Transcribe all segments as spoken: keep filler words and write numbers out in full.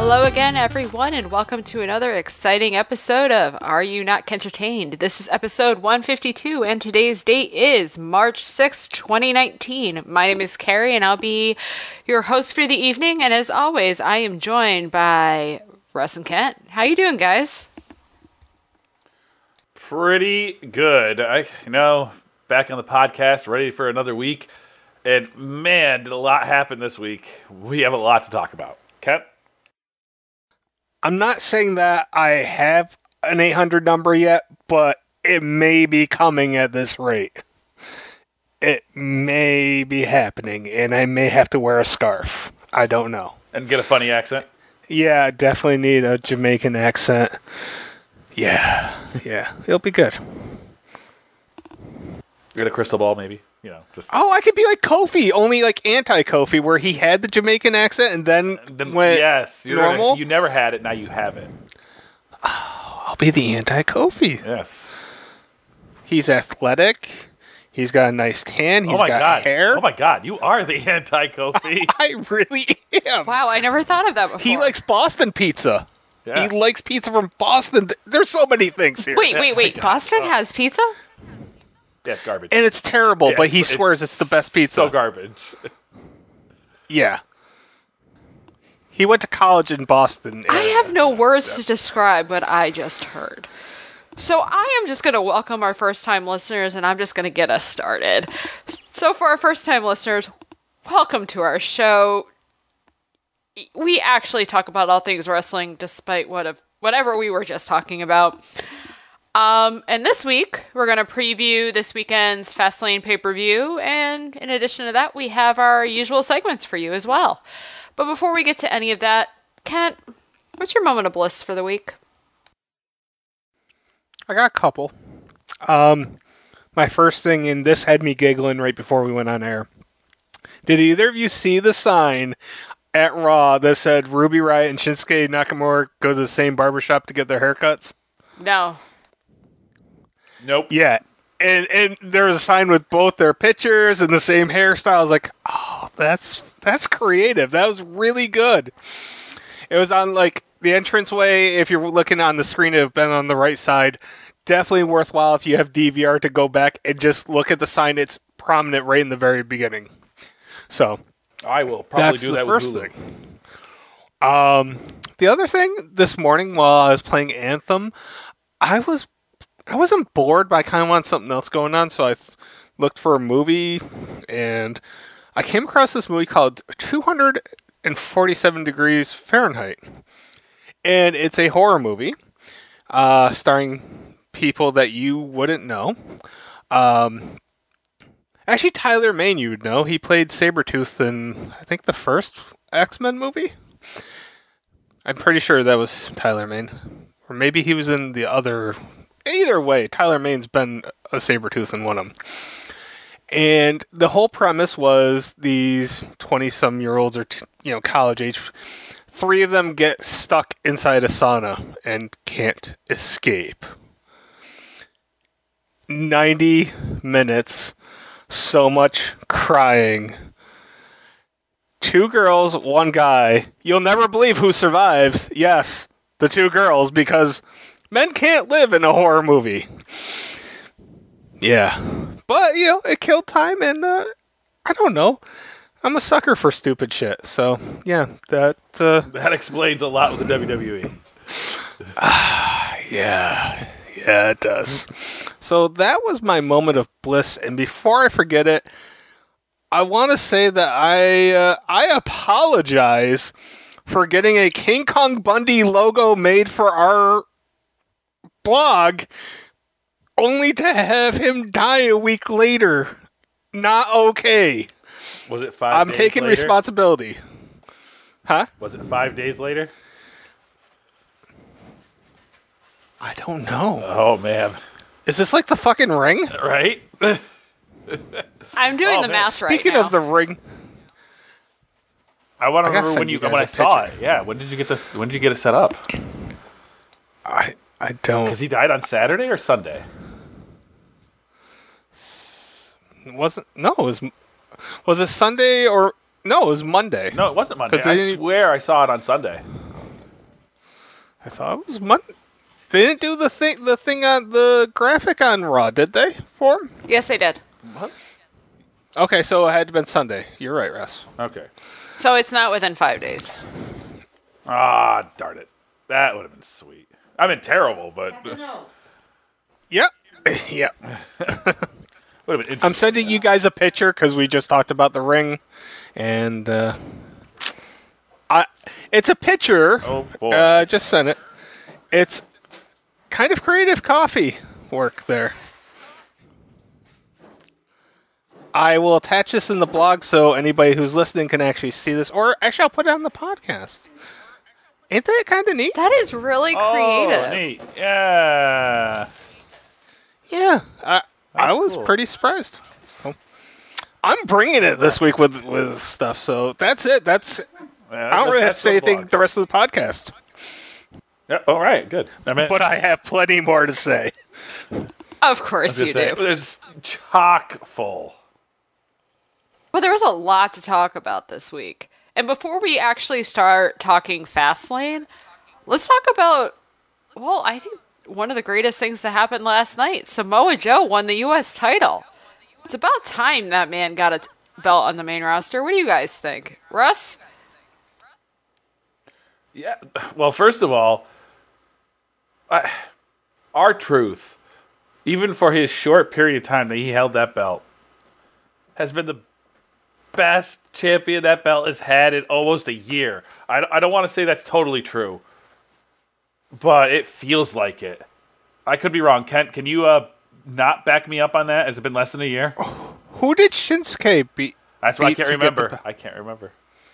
Hello again, everyone, and welcome to another exciting episode of Are You Not Kentertained? This is episode one fifty-two, and today's date is March sixth, twenty nineteen. My name is Carrie, and I'll be your host for the evening, and as always, I am joined by Russ and Kent. How you doing, guys? Pretty good. I, you know, back on the podcast, ready for another week, and man, did a lot happen this week. We have a lot to talk about. Kent? I'm not saying that I have an eight hundred number yet, but it may be coming at this rate. It may be happening, and I may have to wear a scarf. I don't know. And get a funny accent? Yeah, I definitely need a Jamaican accent. Yeah, yeah, it'll be good. Get a crystal ball, maybe? You know, just Oh, I could be like Kofi, only like anti-Kofi, where he had the Jamaican accent and then then, went yes, you're normal. Gonna, you never had it, now you have it. I'll be the anti-Kofi. Yes. He's athletic. He's got a nice tan. He's oh my got god. hair. Oh my god, you are the anti-Kofi. I really am. Wow, I never thought of that before. He likes Boston pizza. Yeah. He likes pizza from Boston. There's so many things here. Wait, wait, wait. God. Boston Oh. has pizza? Yeah, it's garbage. And it's terrible, Yeah, but he it's- swears it's the best pizza. So garbage. Yeah. He went to college in Boston. I and- have no words to describe what I just heard. So I am just going to welcome our first-time listeners, and I'm just going to get us started. So for our first-time listeners, welcome to our show. We actually talk about all things wrestling, despite what of whatever we were just talking about. Um, and this week, we're going to preview this weekend's Fastlane pay-per-view, and in addition to that, we have our usual segments for you as well. But before we get to any of that, Kent, what's your moment of bliss for the week? I got a couple. Um, my first thing, and this had me giggling right before we went on air. Did either of you see the sign at Raw that said Ruby Riott and Shinsuke Nakamura go to the same barbershop to get their haircuts? No. Nope. Yeah. And and there was a sign with both their pictures and the same hairstyle. I was like, oh, that's that's creative. That was really good. It was on like the entranceway. If you're looking on the screen, it would have been on the right side. Definitely worthwhile if you have D V R to go back and just look at the sign. It's prominent right in the very beginning. So I will probably that's do the that first with Hulu. thing. Um, the other thing this morning while I was playing Anthem, I was I wasn't bored, but I kind of wanted something else going on, so I th- looked for a movie, and I came across this movie called two forty-seven Degrees Fahrenheit. And it's a horror movie, uh, starring people that you wouldn't know. Um, actually, Tyler Mane you would know. He played Sabretooth in, I think, the first X-Men movie. I'm pretty sure that was Tyler Mane. Or maybe he was in the other... Either way, Tyler Mane's been a Sabretooth in one of them. And the whole premise was these twenty-some-year-olds or, t- you know, college age. Three of them get stuck inside a sauna and can't escape. ninety minutes. So much crying. Two girls, one guy. You'll never believe who survives. Yes, the two girls, because... men can't live in a horror movie. Yeah. But, you know, it killed time, and, uh, I don't know. I'm a sucker for stupid shit. So, yeah, that, uh... That explains a lot with the W W E. yeah. Yeah, it does. So, that was my moment of bliss, and before I forget it, I want to say that I, uh, I apologize for getting a King Kong Bundy logo made for our blog, only to have him die a week later. Not okay. Was it five I'm days taking later? responsibility. Huh? Was it five days later? I don't know. Oh, man. Is this like the fucking Ring? Right? I'm doing Oh, the man. math right Speaking now. of the Ring, I want to I gotta remember send when you you guys when a I saw picture. it. Yeah, when did you get this? When did you get it set up? I I don't. Because he died on Saturday or Sunday. Wasn't no? It was was it Sunday or no? It was Monday. No, it wasn't Monday. 'Cause they I didn't- swear I saw it on Sunday. I thought it was Monday. They didn't do the thing, the thing on the graphic on Raw, did they? For him? Yes, they did. What? Okay, so it had to been Sunday. You're right, Russ. Okay. So it's not within five days. Ah, darn it. That would have been sweet. I mean, terrible, but Yep. Yep. would have been interesting. I'm sending you guys a picture because we just talked about the ring, and uh, I it's a picture. Oh, boy. Uh, just sent it. It's kind of creative coffee work there. I will attach this in the blog so anybody who's listening can actually see this, or actually I'll put it on the podcast. Ain't that kind of neat? That is really creative. Oh, neat. Yeah. Yeah, I I was cool. pretty surprised. So I'm bringing it this week with with stuff. So that's it. That's Yeah, I don't really have to that's say the anything blog. the rest of the podcast, Yeah, all right, good. I mean, but I have plenty more to say. Of course just you saying, do. it's chock full. Well, there was a lot to talk about this week. And before we actually start talking Fastlane, let's talk about, well, I think one of the greatest things that happened last night. Samoa Joe won the U S title. It's about time that man got a t- belt on the main roster. What do you guys think? Russ? Yeah. Well, first of all, I, R-Truth, even for his short period of time that he held that belt, has been the best champion that belt has had in almost a year. I, I don't want to say that's totally true, but it feels like it. I could be wrong. Kent, can you uh, not back me up on that? Has it been less than a year? Who did Shinsuke beat? That's what I beat can't to get the remember. belt? I can't remember.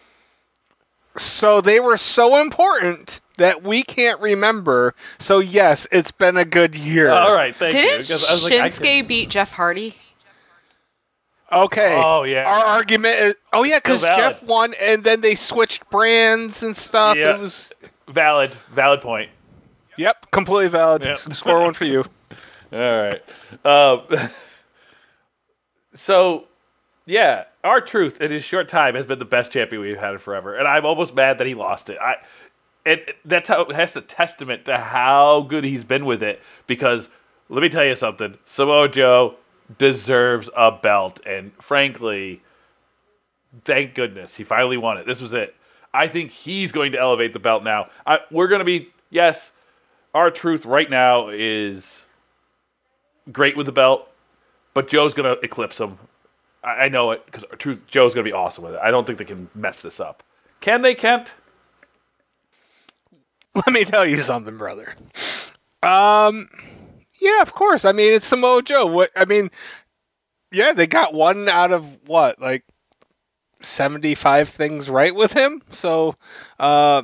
So they were so important that we can't remember. So yes, it's been a good year. All right, thank you. Didn't because I was like, I Shinsuke can- beat Jeff Hardy? Okay. Oh, yeah. Our argument is, oh yeah, because Still valid. Jeff won, and then they switched brands and stuff. Yeah. It was valid, valid point. yep, completely valid. Yep. Score one for you. All right. Um, so, yeah, R-Truth in his short time has been the best champion we've had in forever, and I'm almost mad that he lost it. I, and that's how that's a testament to how good he's been with it. Because let me tell you something, Samoa Joe deserves a belt, and frankly, thank goodness he finally won it. This was it. I think he's going to elevate the belt now. I, we're going to be yes, R-Truth right now is great with the belt, but Joe's going to eclipse him. I, I know it because Truth Joe's going to be awesome with it. I don't think they can mess this up. Can they, Kent? Let me tell you something, brother. Um, yeah, of course. I mean, it's Samoa Joe. What? I mean, yeah, they got one out of what, like seventy-five things right with him. So, uh,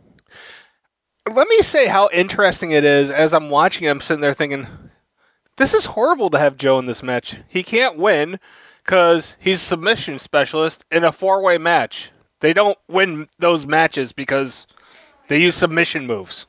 let me say how interesting it is. As I'm watching, I'm sitting there thinking, this is horrible to have Joe in this match. He can't win because he's a submission specialist in a four-way match. They don't win those matches because they use submission moves.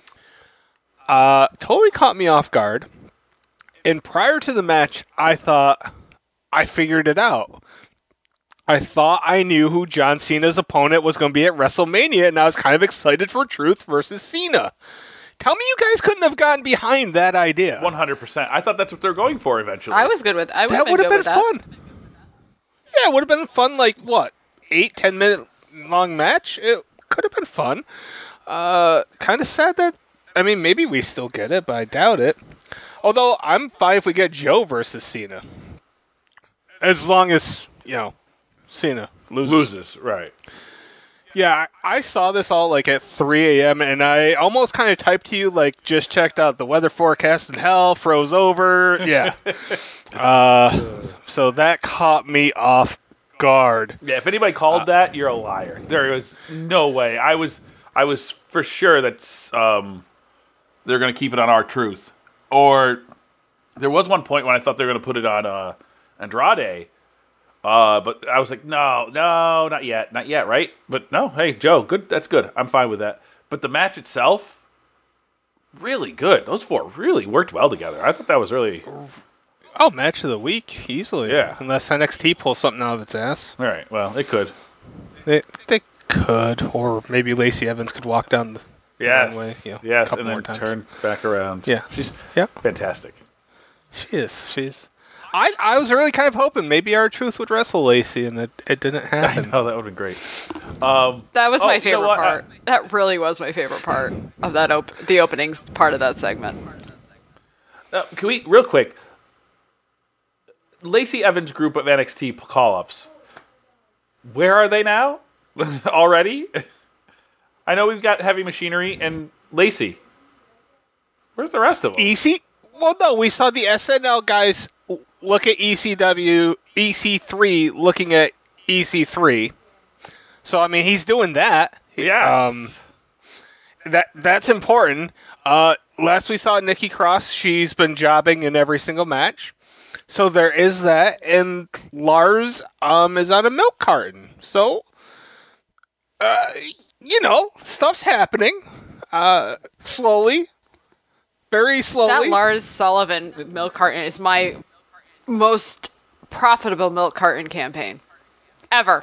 Uh, totally caught me off guard. And prior to the match, I thought I figured it out. I thought I knew who John Cena's opponent was going to be at WrestleMania, and I was kind of excited for Truth versus Cena. Tell me you guys couldn't have gotten behind that idea. one hundred percent. I thought that's what they're going for eventually. I was good with I That would have would been, have good been with fun. Yeah, it would have been fun, like, what, eight, ten minute long match? It could have been fun. Uh, kind of sad that, I mean, maybe we still get it, but I doubt it. Although, I'm fine if we get Joe versus Cena. As long as, you know, Cena loses. loses, right? Yeah, I, I saw this all, like, at three a.m., and I almost kind of typed to you, like, just checked out the weather forecast in hell, froze over. Yeah. uh, so that caught me off guard. Yeah. If anybody called that, you're a liar. There was no way. I was, I was for sure that um, they're going to keep it on R-Truth. Or there was one point when I thought they were going to put it on uh, Andrade. Uh, but I was like, no, no, not yet, not yet, right? But no, hey, Joe, good, that's good. I'm fine with that. But the match itself, really good. Those four really worked well together. I thought that was really Oh, match of the week, easily. Yeah. Unless N X T pulls something out of its ass. all right. Well, it could. They, they could, or maybe Lacey Evans could walk down the Yes. runway, you know, a yes, couple and then more times. turn back around. Yeah. She's Yeah. fantastic. She is. She's. I, I was really kind of hoping maybe R-Truth would wrestle Lacey, and it, it didn't I happen. know, that would have been great. Um, That was oh, my you know favorite what? part. That really was my favorite part of that op- the opening part of that segment. Uh, can we, real quick, Lacey Evans' group of N X T call-ups, where are they now? Already? I know we've got Heavy Machinery and Lacey. Where's the rest of them? E C. Well, no, we saw the S N L guys look at E C W, E C three looking at E C three. So I mean, he's doing that. Yes. Um, that that's important. Uh, last we saw Nikki Cross, she's been jobbing in every single match. So there is that, and Lars um is on a milk carton. So, uh, you know, stuff's happening. Uh, slowly. Very slowly. That Lars Sullivan milk carton is my most profitable milk carton campaign ever.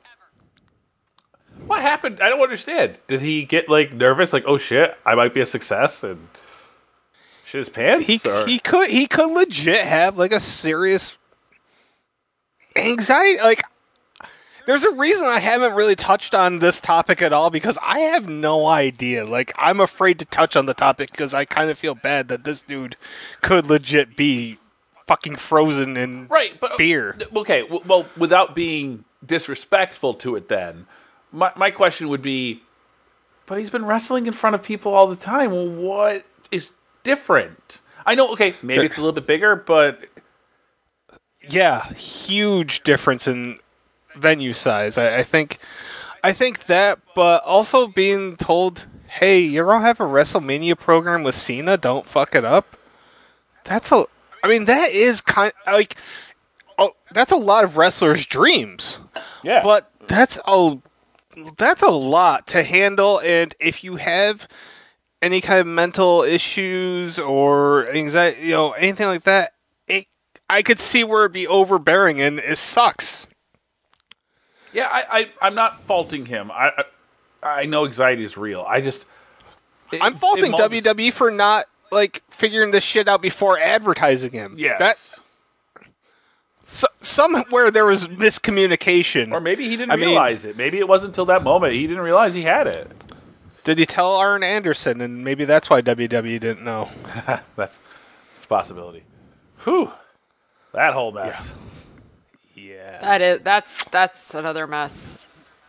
What happened? I don't understand. Did he get, like, nervous? Like, oh, shit, I might be a success, and shit his pants? He or? he could he could legit have like a serious anxiety. Like, there's a reason I haven't really touched on this topic at all because I have no idea. Like, I'm afraid to touch on the topic because I kind of feel bad that this dude could legit be fucking frozen in Right, but fear. Okay, w- well, without being disrespectful to it, then my my question would be, but he's been wrestling in front of people all the time. Well, what is different? I know. Okay, maybe it's a little bit bigger, but Yeah, huge difference in venue size. I, I think, I think that, but also being told, "Hey, you're gonna have a WrestleMania program with Cena. Don't fuck it up." That's a. I mean, that is kind like, oh, that's a lot of wrestlers' dreams. yeah, But that's a, that's a lot to handle, and if you have any kind of mental issues or anxiety, you know, anything like that, it, I could see where it'd be overbearing, and it sucks. yeah, I, I I'm not faulting him. I I, I know anxiety is real. I just it- I'm it faulting molds- W W E for not like figuring this shit out before advertising him. Yes, that so, somewhere there was miscommunication. or maybe he didn't I mean- realize it. Maybe it wasn't until that moment he didn't realize he had it. Did he tell Arn Anderson, and maybe that's why W W E didn't know? That's, that's a possibility. Whew, that whole mess. Yeah. That is that's that's another mess.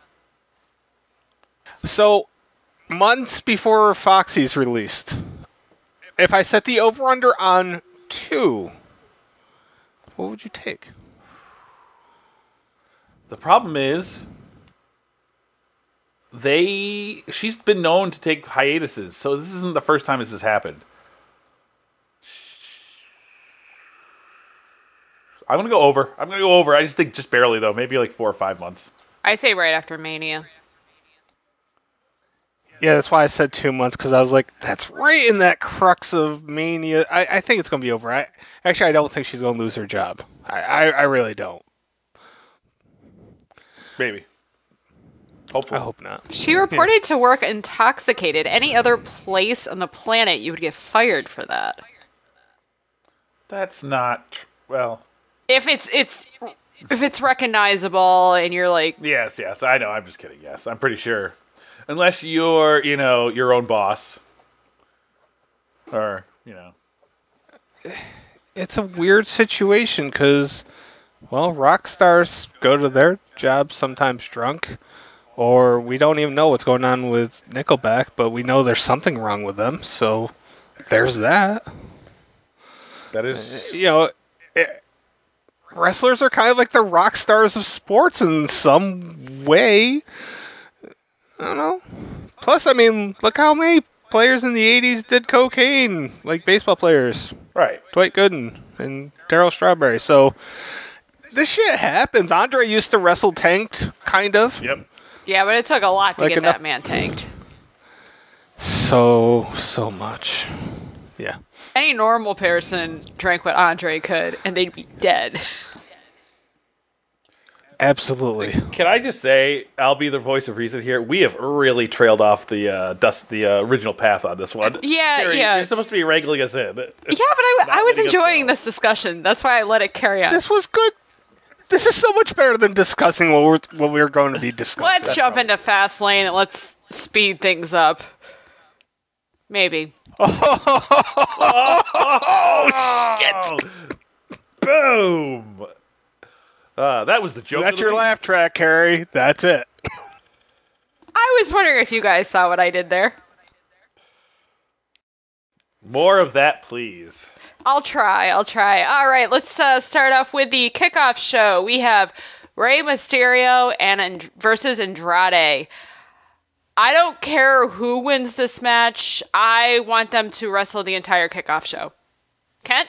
So, months before Foxy's released, if I set the over-under on two, what would you take? The problem is, they she's been known to take hiatuses, so this isn't the first time this has happened. I'm gonna go over. I'm gonna go over. I just think just barely though, maybe like four or five months. I say right after Mania. Yeah, that's why I said two months, because I was like, that's right in that crux of Mania. I, I think it's going to be over. I Actually, I don't think she's going to lose her job. I, I, I really don't. Maybe. Hopefully. I hope not. She reported to work intoxicated. Any other place on the planet, you would get fired for that. That's not tr- well. If it's it's if it's recognizable and you're like, Yes, yes. I know. I'm just kidding. Yes, I'm pretty sure. Unless you're, you know, your own boss, or you know. It's a weird situation, because, well, rock stars go to their jobs sometimes drunk, or we don't even know what's going on with Nickelback, but we know there's something wrong with them, so there's that. That is. You know, it, wrestlers are kind of like the rock stars of sports in some way. I don't know. Plus, I mean, look how many players in the eighties did cocaine, like baseball players. Right. Dwight Gooden and Darryl Strawberry. So, this shit happens. Andre used to wrestle tanked, kind of. Yep. yeah, but it took a lot to Like get enough- that man tanked. So, so much. Yeah. Any normal person drank what Andre could, and they'd be dead. Absolutely. Can I just say, I'll be the voice of reason here. We have really trailed off the uh, dust, the uh, original path on this one. Yeah, Carrie, yeah. You're supposed to be wrangling us in. Yeah, but I, Not I was letting us enjoying go. this discussion. That's why I let it carry on. This was good. This is so much better than discussing what we're what we're going to be discussing. Let's That's jump probably- into fast lane and let's speed things up. Maybe. Oh, boom! Uh, that was the joke. That's of the your week. laugh track, Harry. That's it. I was wondering if you guys saw what I did there. More of that, please. I'll try. I'll try. All right, let's uh, start off with the kickoff show. We have Rey Mysterio and and versus Andrade. I don't care who wins this match. I want them to wrestle the entire kickoff show. Kent?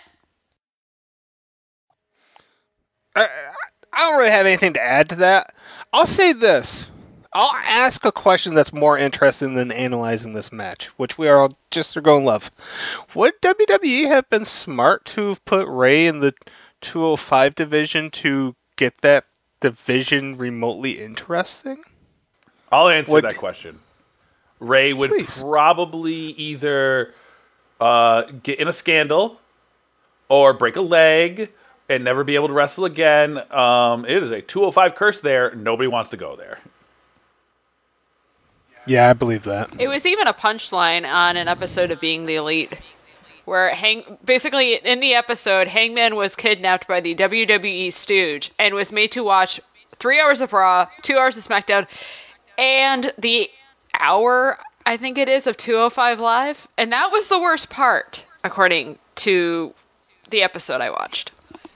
I, I don't really have anything to add to that. I'll say this. I'll ask a question that's more interesting than analyzing this match, which we are all just are going to love. Would W W E have been smart to have put Ray in the two oh five division to get that division remotely interesting? I'll answer Would- that question. Ray would Please. probably either uh, get in a scandal or break a leg and never be able to wrestle again. Um, it is a two oh five curse there. Nobody wants to go there. Yeah, I believe that. It was even a punchline on an episode of Being the Elite, where Hang basically in the episode, Hangman was kidnapped by the W W E stooge and was made to watch three hours of Raw, two hours of SmackDown, and the hour, I think it is, of two oh five Live. And that was the worst part, according to the episode I watched.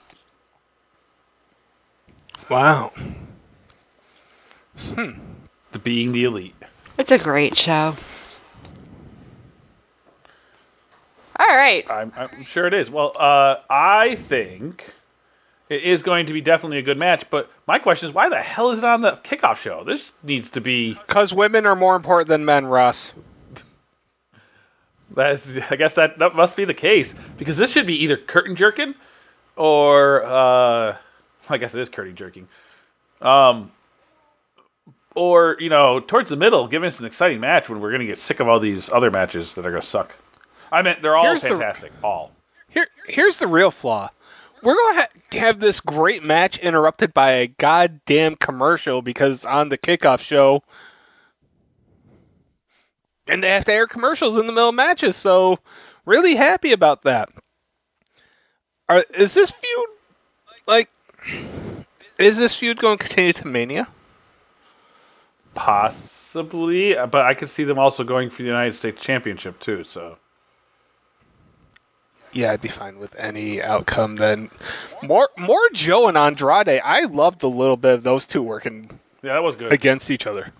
Wow. The Being the Elite. It's a great show. All right. I'm, I'm sure it is. Well, uh, I think it is going to be definitely a good match. But my question is, why the hell is it on the kickoff show? This needs to be. Because women are more important than men, Russ. That's, I guess that, that must be the case, because this should be either curtain jerking or uh, I guess it is curtain jerking, um, or you know, towards the middle, giving us an exciting match when we're going to get sick of all these other matches that are going to suck. I mean, they're all Here's the- fantastic, all. Here, here's the real flaw. We're going to ha- have this great match interrupted by a goddamn commercial because on the kickoff show, and they have to air commercials in the middle of matches, so really happy about that. Are, is this feud, like, is this feud going to continue to Mania? Possibly, but I could see them also going for the United States Championship too. So Yeah, I'd be fine with any outcome then. More, more Joe and Andrade. I loved a little bit of those two working yeah, that was good. against each other.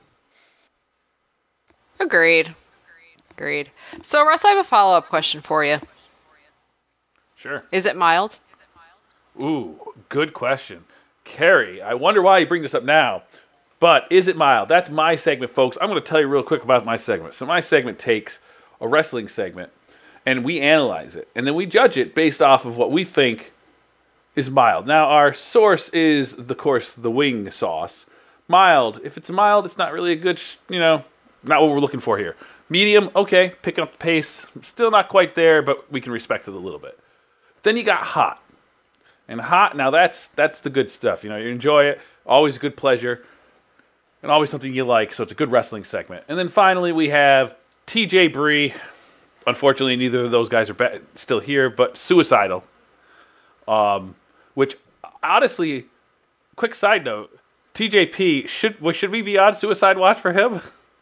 Agreed. Agreed. So, Russ, I have a follow-up question for you. Sure. Is it mild? Ooh, good question. Carrie, I wonder why you bring this up now. But is it mild? That's my segment, folks. I'm going to tell you real quick about my segment. So my segment takes a wrestling segment, and we analyze it. And then we judge it based off of what we think is mild. Now, our source is, of course, the wing sauce. Mild. If it's mild, it's not really a good, sh- you know, not what we're looking for here. Medium, okay, picking up the pace. Still not quite there, but we can respect it a little bit. Then you got hot. And hot, now that's that's the good stuff. You know, you enjoy it. Always a good pleasure. And always something you like, so it's a good wrestling segment. And then finally we have T J Bree. Unfortunately, neither of those guys are ba- still here, but Suicidal. Um, which, honestly, quick side note, T J P, should, well, should we be on Suicide Watch for him?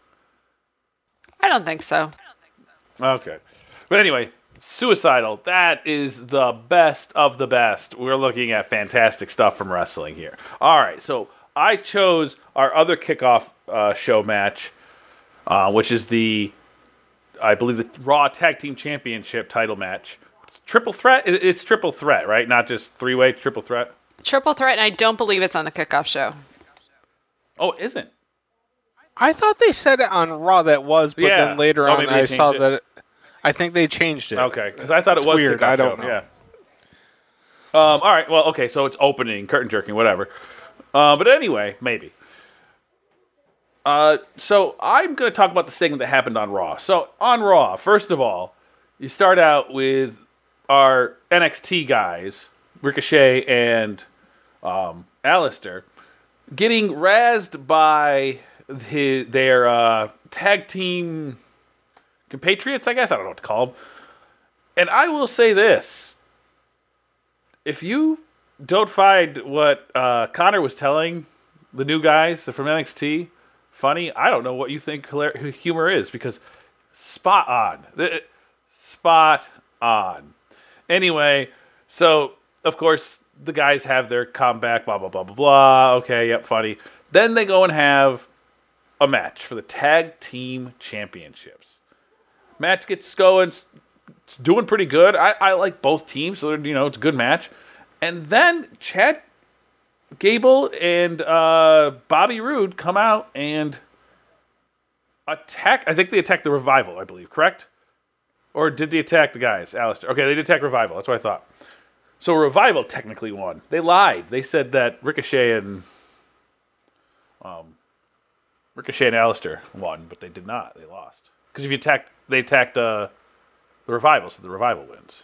I don't think so. Okay. But anyway, Suicidal, that is the best of the best. We're looking at fantastic stuff from wrestling here. All right, so I chose our other kickoff uh, show match, uh, which is the, I believe, the Raw Tag Team Championship title match. Triple threat? It- It's triple threat, right? Not just three-way, triple threat? Triple threat, and I don't believe it's on the kickoff show. Oh, it isn't. I thought they said it on Raw that was, but Yeah. then later Oh, on maybe they I saw changed it. that it, I think they changed it. Okay, because I thought it It's was weird, kickoff I don't show. know. Yeah. Um, all right, well, okay, so it's opening, curtain jerking, whatever. Uh, but anyway, maybe. Uh, so I'm going to talk about the segment that happened on Raw. So on Raw, first of all, you start out with our N X T guys, Ricochet and um, Alistair, getting razzed by his, their uh, tag team compatriots, I guess. I don't know what to call them. And I will say this. If you don't find what uh, Connor was telling the new guys from N X T funny, I don't know what you think humor is, because spot on. Spot on. Anyway, so, of course, the guys have their comeback, blah, blah, blah, blah, blah. Okay, yep, funny. Then they go and have a match for the Tag Team Championships. Match gets going. It's doing pretty good. I, I like both teams, so, you know, it's a good match. And then Chad Gable and uh, Bobby Roode come out and attack. I think they attacked the Revival, I believe, correct? Or did they attack the guys, Alistair? Okay, they did attack Revival. That's what I thought. So Revival technically won. They lied. They said that Ricochet and um, Ricochet and Alistair won, but they did not. They lost. Because if you attacked, they attacked uh, the Revival, so the Revival wins.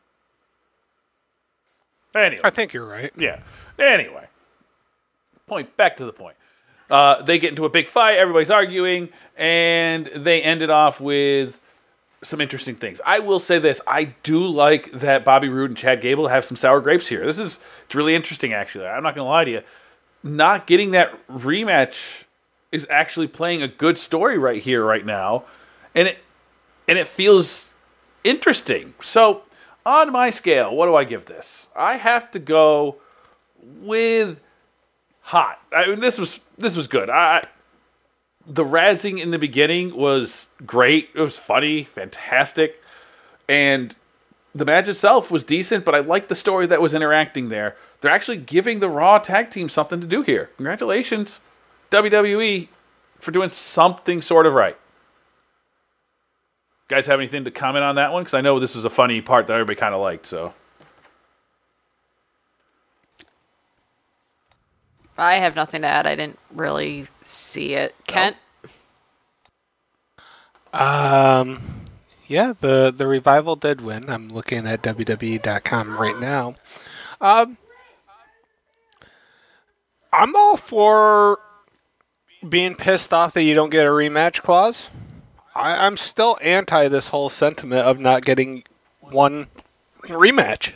Anyway. I think you're right. Yeah. Anyway. Point, back to the point. Uh, they get into a big fight, everybody's arguing, and they ended off with some interesting things. I will say this, I do like that Bobby Roode and Chad Gable have some sour grapes here. This is it's really interesting, actually. I'm not going to lie to you. Not getting that rematch is actually playing a good story right here, right now, and it and it feels interesting. So, on my scale, what do I give this? I have to go with hot. I mean, this was this was good. I the razzing in the beginning was great. It was funny, fantastic, and the match itself was decent. But I liked the story that was interacting there. They're actually giving the Raw tag team something to do here. Congratulations, W W E, for doing something sort of right. Guys have anything to comment on that one? Because I know this was a funny part that everybody kind of liked. So I have nothing to add. I didn't really see it. Kent? Um, yeah, the, the Revival did win. I'm looking at W W E dot com right now. Um, I'm all for being pissed off that you don't get a rematch clause. I, I'm still anti this whole sentiment of not getting one rematch.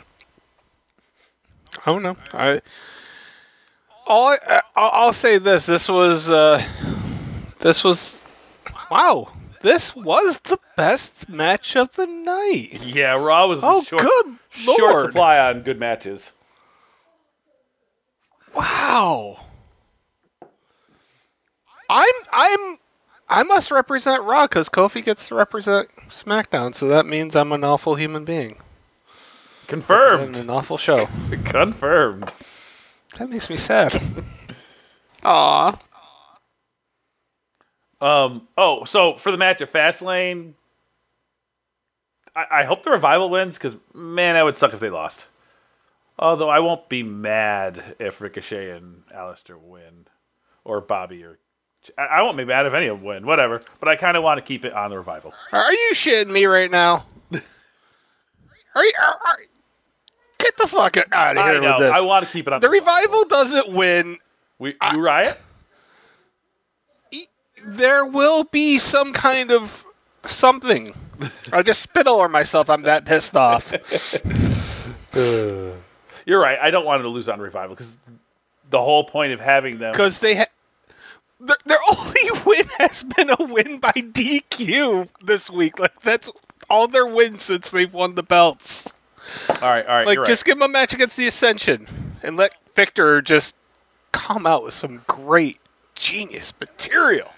I don't know. I all I, I'll say this: this was uh, this was wow. This was the best match of the night. yeah, Raw was Oh, short, good short Lord. supply on good matches. Wow. I'm I'm I must represent Raw because Kofi gets to represent SmackDown, so that means I'm an awful human being. Confirmed. An awful show. Confirmed. That makes me sad. Aw. Um. Oh, so for the match at Fastlane, I, I hope the Revival wins, because, man, that would suck if they lost. Although I won't be mad if Ricochet and Alistair win, or Bobby, or I, I won't be mad if any of them win. Whatever. But I kind of want to keep it on the Revival. Are you shitting me right now? Are you? Are, are, get the fuck out of I here know. with this. I want to keep it on the Revival doesn't win. We, you riot? There will be some kind of something. I just spit all over myself. I'm that pissed off. You're right. I don't want them to lose on Revival, because the whole point of having them. Because they ha- their, their only win has been a win by D Q this week. Like, that's all their wins since they've won the belts. All right, all right. Like, you're just right. give them a match against the Ascension and let Victor just come out with some great, genius material.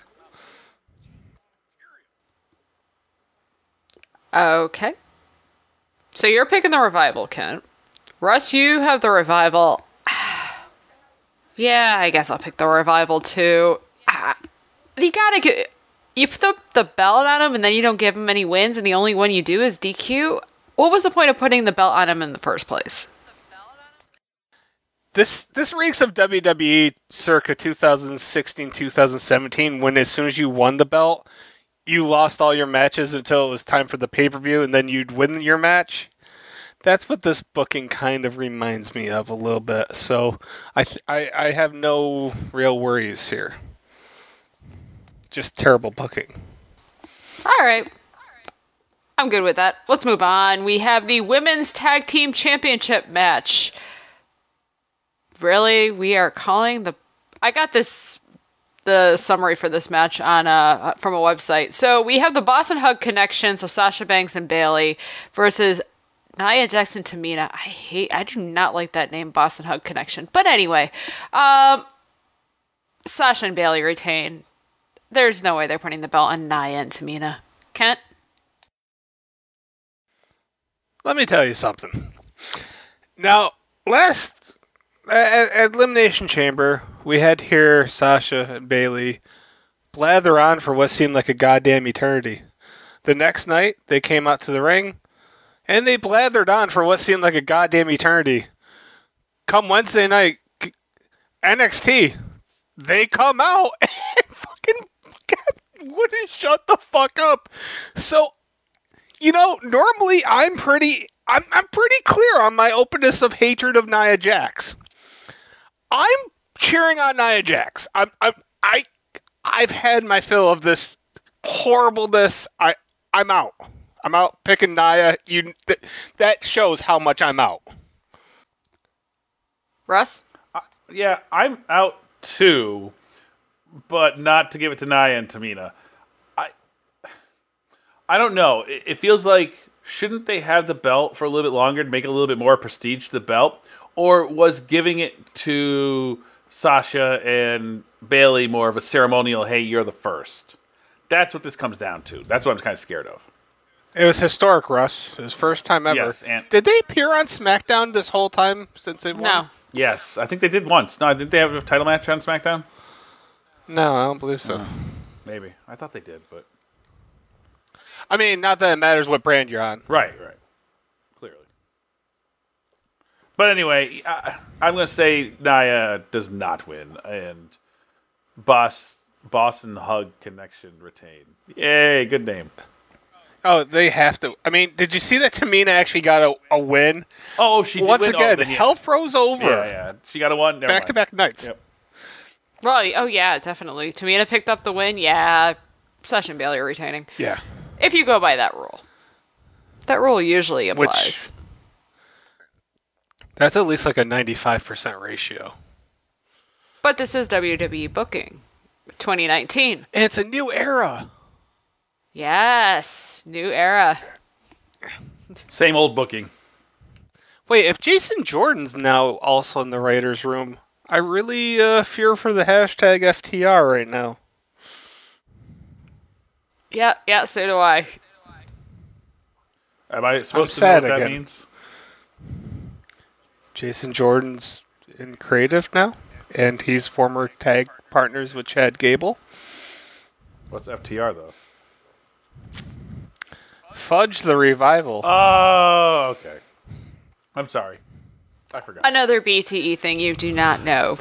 Okay. So you're picking the Revival, Kent. Russ, you have the Revival. Yeah, I guess I'll pick the Revival too. Ah, You gotta get... You put the, the belt on him and then you don't give him any wins and the only one you do is D Q? What was the point of putting the belt on him in the first place? This this reeks of W W E circa twenty sixteen, twenty seventeen, when as soon as you won the belt, you lost all your matches until it was time for the pay-per-view, and then you'd win your match. That's what this booking kind of reminds me of a little bit. So I th- I, I have no real worries here. Just terrible booking. All right. I'm good with that. Let's move on. We have the Women's Tag Team Championship match. Really? We are calling the... I got this... the summary for this match on uh from a website. So we have the Boss 'n' Hug Connection, so Sasha Banks and Bayley, versus Nia Jax and Tamina. I hate... I do not like that name, Boss 'n' Hug Connection. But anyway, um, Sasha and Bayley retain. There's no way they're putting the belt on Nia and Tamina. Kent? Let me tell you something. Now, last at, at Elimination Chamber, we had to hear Sasha and Bayley blather on for what seemed like a goddamn eternity. The next night, they came out to the ring, and they blathered on for what seemed like a goddamn eternity. Come Wednesday night, N X T, they come out and fucking wouldn't shut the fuck up. So, you know, normally I'm pretty, I'm, I'm pretty clear on my openness of hatred of Nia Jax. I'm cheering on Nia Jax. I'm, I'm, I, I've had my fill of this horribleness. I, I'm out. I'm out picking Nia. You, th- that shows how much I'm out. Russ? Uh, yeah, I'm out too, but not to give it to Nia and Tamina. I, I don't know. It, it feels like, shouldn't they have the belt for a little bit longer to make it a little bit more prestige to the belt? Or was giving it to Sasha and Bayley more of a ceremonial, hey, you're the first? That's what this comes down to. That's what I'm kind of scared of. It was historic, Russ. His first time ever. Yes, and did they appear on SmackDown this whole time since they've won? No. Yes, I think they did once. No, didn't they have a title match on SmackDown? No, I don't believe so. Uh, maybe. I thought they did, but... I mean, not that it matters what brand you're on. Right, right. Clearly. But anyway, I, I'm going to say Nia does not win, and Boss, Boss 'n' Hug Connection retain. Yay, good name. Oh, they have to. I mean, did you see that Tamina actually got a, a win? Oh, she did Once win. again, oh, then, yeah. hell froze over. Yeah, yeah. She got a one. Never Back-to-back nights. Yep. Well, oh yeah, definitely. Tamina picked up the win. Yeah, Sasha and Bayley are retaining. Yeah. If you go by that rule. That rule usually applies. Which, that's at least like a ninety-five percent ratio. But this is W W E booking. twenty nineteen. And it's a new era. Yes. New era. Same old booking. Wait, if Jason Jordan's now also in the writer's room, I really uh, fear for the hashtag F T R right now. Yeah, yeah, so do I. Am I supposed I'm to know sad what that again. means? Jason Jordan's in creative now, and he's former tag partners with Chad Gable. What's F T R, though? Fudge the Revival. Oh, okay. I'm sorry. I forgot. Another B T E thing you do not know.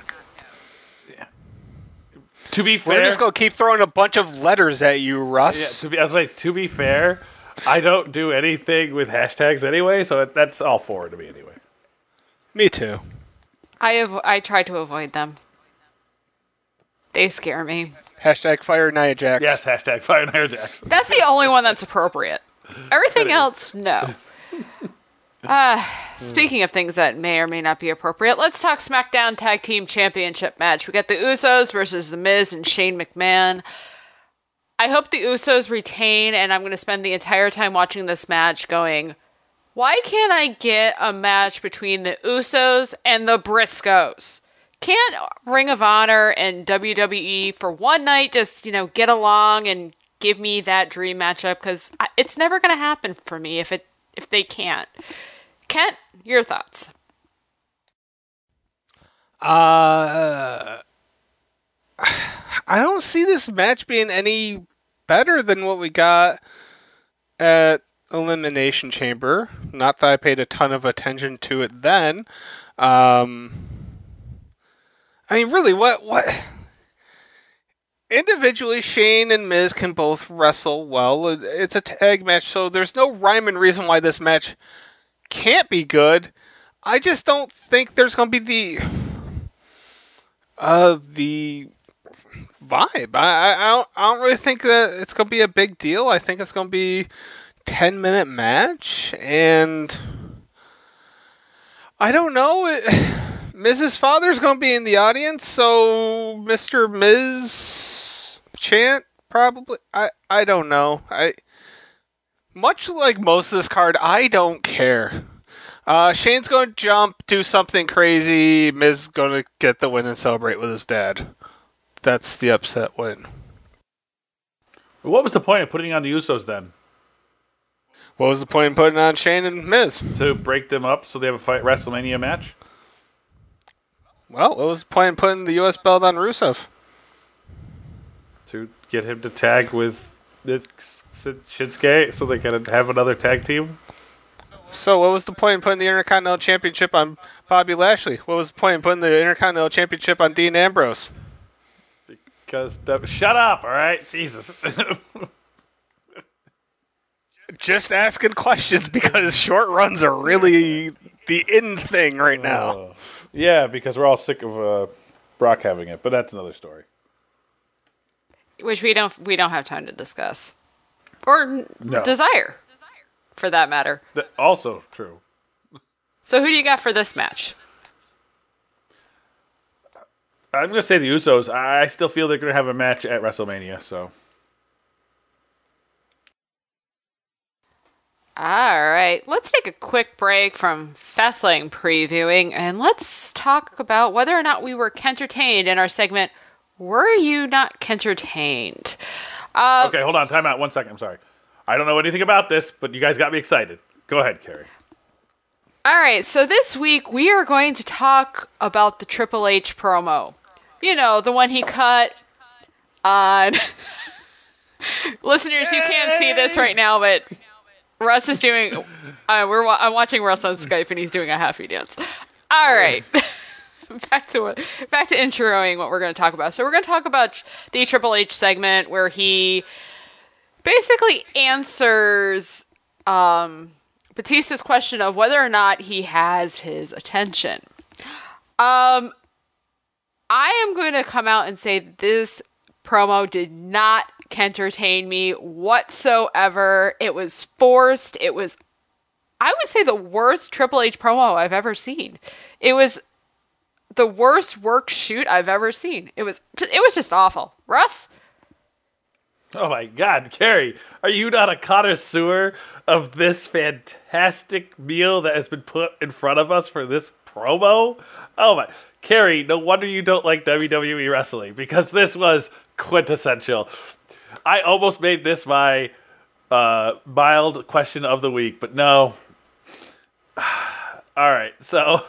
To be fair, We're just going to keep throwing a bunch of letters at you, Russ. yeah, to be, I was like, to be fair, I don't do anything with hashtags anyway, so that's all forward to me anyway. Me too. I avo- I try to avoid them. They scare me. Hashtag fire Nia Jax. Yes, hashtag fire Nia Jax. That's the only one that's appropriate. Everything else, no. Uh, speaking of things that may or may not be appropriate, let's talk SmackDown Tag Team Championship match. We got the Usos versus The Miz and Shane McMahon. I hope the Usos retain, and I'm going to spend the entire time watching this match going, why can't I get a match between the Usos and the Briscoes? Can't Ring of Honor and W W E for one night just, you know, get along and give me that dream matchup? Because it's never going to happen for me if it if they can't. Kent, your thoughts? Uh, I don't see this match being any better than what we got at Elimination Chamber. Not that I paid a ton of attention to it then. Um, I mean, really, what what? Individually, Shane and Miz can both wrestle well. It's a tag match, so there's no rhyme and reason why this match can't be good. I just don't think there's going to be the uh the vibe. I, I don't I don't really think that it's going to be a big deal. I think it's going to be ten minute match, and I don't know. It, Miz's father's going to be in the audience, so Mister Miz chant probably. I I don't know. I much like most of this card, I don't care. Uh, Shane's going to jump, do something crazy. Miz is going to get the win and celebrate with his dad. That's the upset win. What was the point of putting on the Usos then? What was the point in putting on Shane and Miz? To break them up so they have a fight WrestleMania match? Well, what was the point in putting the U S belt on Rusev? To get him to tag with Shinsuke so they can have another tag team? So what was the point in putting the Intercontinental Championship on Bobby Lashley? What was the point in putting the Intercontinental Championship on Dean Ambrose? Because, the, shut up, alright? Jesus. Just asking questions because short runs are really the in thing right now. Uh, yeah, because we're all sick of uh, Brock having it, but that's another story. Which we don't we don't have time to discuss. Or No. desire, for that matter. That also true. So who do you got for this match? I'm going to say the Usos. I still feel they're going to have a match at WrestleMania, so. Alright, let's take a quick break from Fastlane previewing and let's talk about whether or not we were entertained in our segment, Were You Not Entertained? Uh, Okay, hold on. Time out. One second. I'm sorry. I don't know anything about this, but you guys got me excited. Go ahead, Carrie. Alright, so this week we are going to talk about the Triple H promo. You know, the one he cut on... Listeners, you can't see this right now, but Russ is doing... Uh, we're wa- I'm watching Russ on Skype, and he's doing a happy dance. Alright. back to what, back to introing what we're going to talk about. So we're going to talk about the Triple H segment where he basically answers... Um, Batista's question of whether or not he has his attention. Um, I am going to come out and say this promo did not entertain me whatsoever. It was forced. It was, I would say, the worst Triple H promo I've ever seen. It was the worst work shoot I've ever seen. It was, it was just awful. Russ? Oh my God, Carrie, are you not a connoisseur of this fantastic meal that has been put in front of us for this promo? Oh my, Carrie, no wonder you don't like W W E wrestling, because this was quintessential. I almost made this my uh, mild question of the week, but no. All right, so,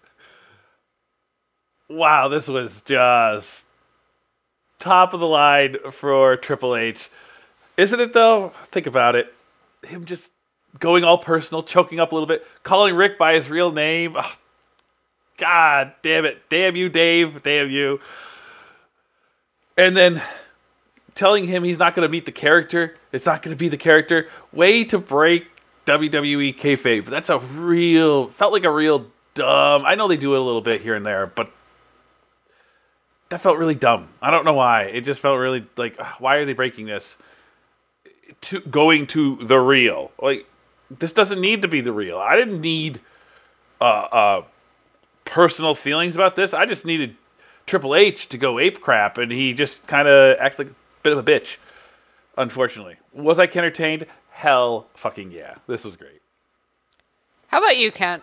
wow, this was just top of the line for Triple H. Isn't it, though? Think about it. Him just going all personal, choking up a little bit, calling Rick by his real name. Oh, God damn it. Damn you, Dave. Damn you. And then telling him he's not going to meet the character. It's not going to be the character. Way to break W W E kayfabe. That's a real, felt like a real dumb, I know they do it a little bit here and there, but that felt really dumb. I don't know why. It just felt really like, why are they breaking this? To going to the real. Like, this doesn't need to be the real. I didn't need uh, uh, personal feelings about this. I just needed Triple H to go ape crap, and he just kind of acted like a bit of a bitch, unfortunately. Was I entertained? Hell fucking yeah. This was great. How about you, Kent?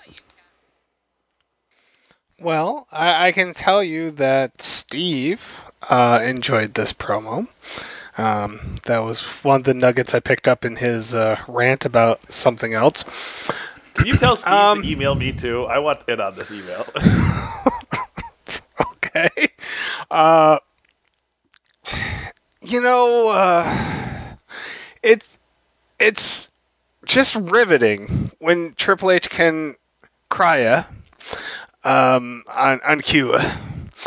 Well, I, I can tell you that Steve uh, enjoyed this promo. Um, that was one of the nuggets I picked up in his uh, rant about something else. Can you tell Steve Um, to email me too? I want in on this email. Okay. Uh, you know, uh, it's it's just riveting when Triple H can cry um, on on cue,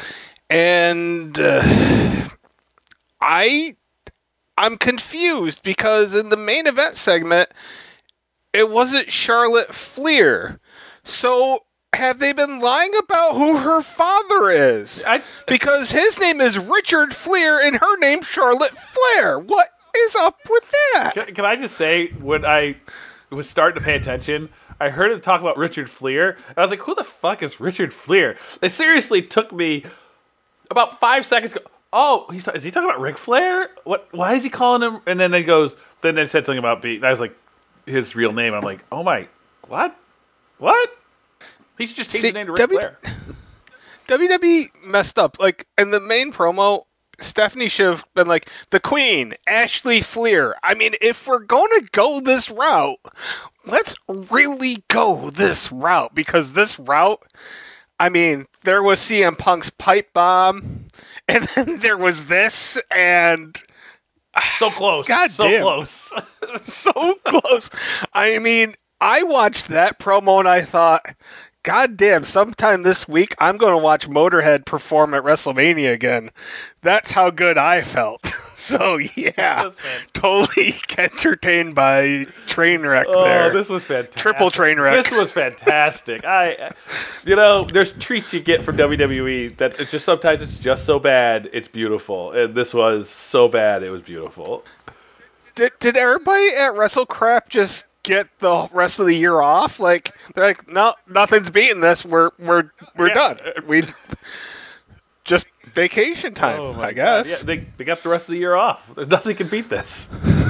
And uh, I, I'm confused because in the main event segment, it wasn't Charlotte Flair. So have they been lying about who her father is? I, Because his name is Richard Flair and her name's Charlotte Flair. What is up with that? can, can I just say, when I was starting to pay attention, I heard him talk about Richard Flair, and I was like, who the fuck is Richard Flair? It seriously took me about five seconds to go, oh, he's is he talking about Ric Flair? What? Why is he calling him? And then it goes, then they said something about beat, and I was like, his real name. I'm like, oh my, what? What? He should just change See, his name to Ric W- Flair. W W E messed up. Like, in the main promo, Stephanie should have been like, the Queen, Ashley Flair. I mean, if we're going to go this route, let's really go this route. Because this route, I mean, there was C M Punk's pipe bomb, and then there was this, and So close. God so damn. close. so close. I mean, I watched that promo and I thought, God damn, sometime this week I'm going to watch Motorhead perform at WrestleMania again. That's how good I felt. So, yeah, was fantastic. totally entertained by Trainwreck Oh, there. this was fantastic. Triple train wreck. This was fantastic. I, you know, there's treats you get from W W E that it just sometimes it's just so bad it's beautiful, and this was so bad it was beautiful. Did, did everybody at WrestleCrap just get the rest of the year off? Like, they're like, no, nothing's beating this. We're we're we're Yeah. done. We just vacation time, Oh my I guess. God. Yeah, they they got the rest of the year off. There's nothing can beat this.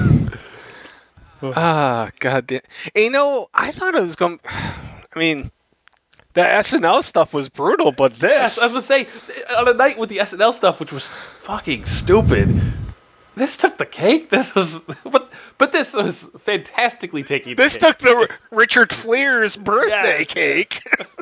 Ah, God damn. And, you know, I thought it was going. I mean, the S N L stuff was brutal, but this. Yes, I was gonna say on a night with the S N L stuff, which was fucking stupid. This took the cake. This was, but but this was fantastically taking. The this cake. took the R- Richard Flair's birthday Yes. cake.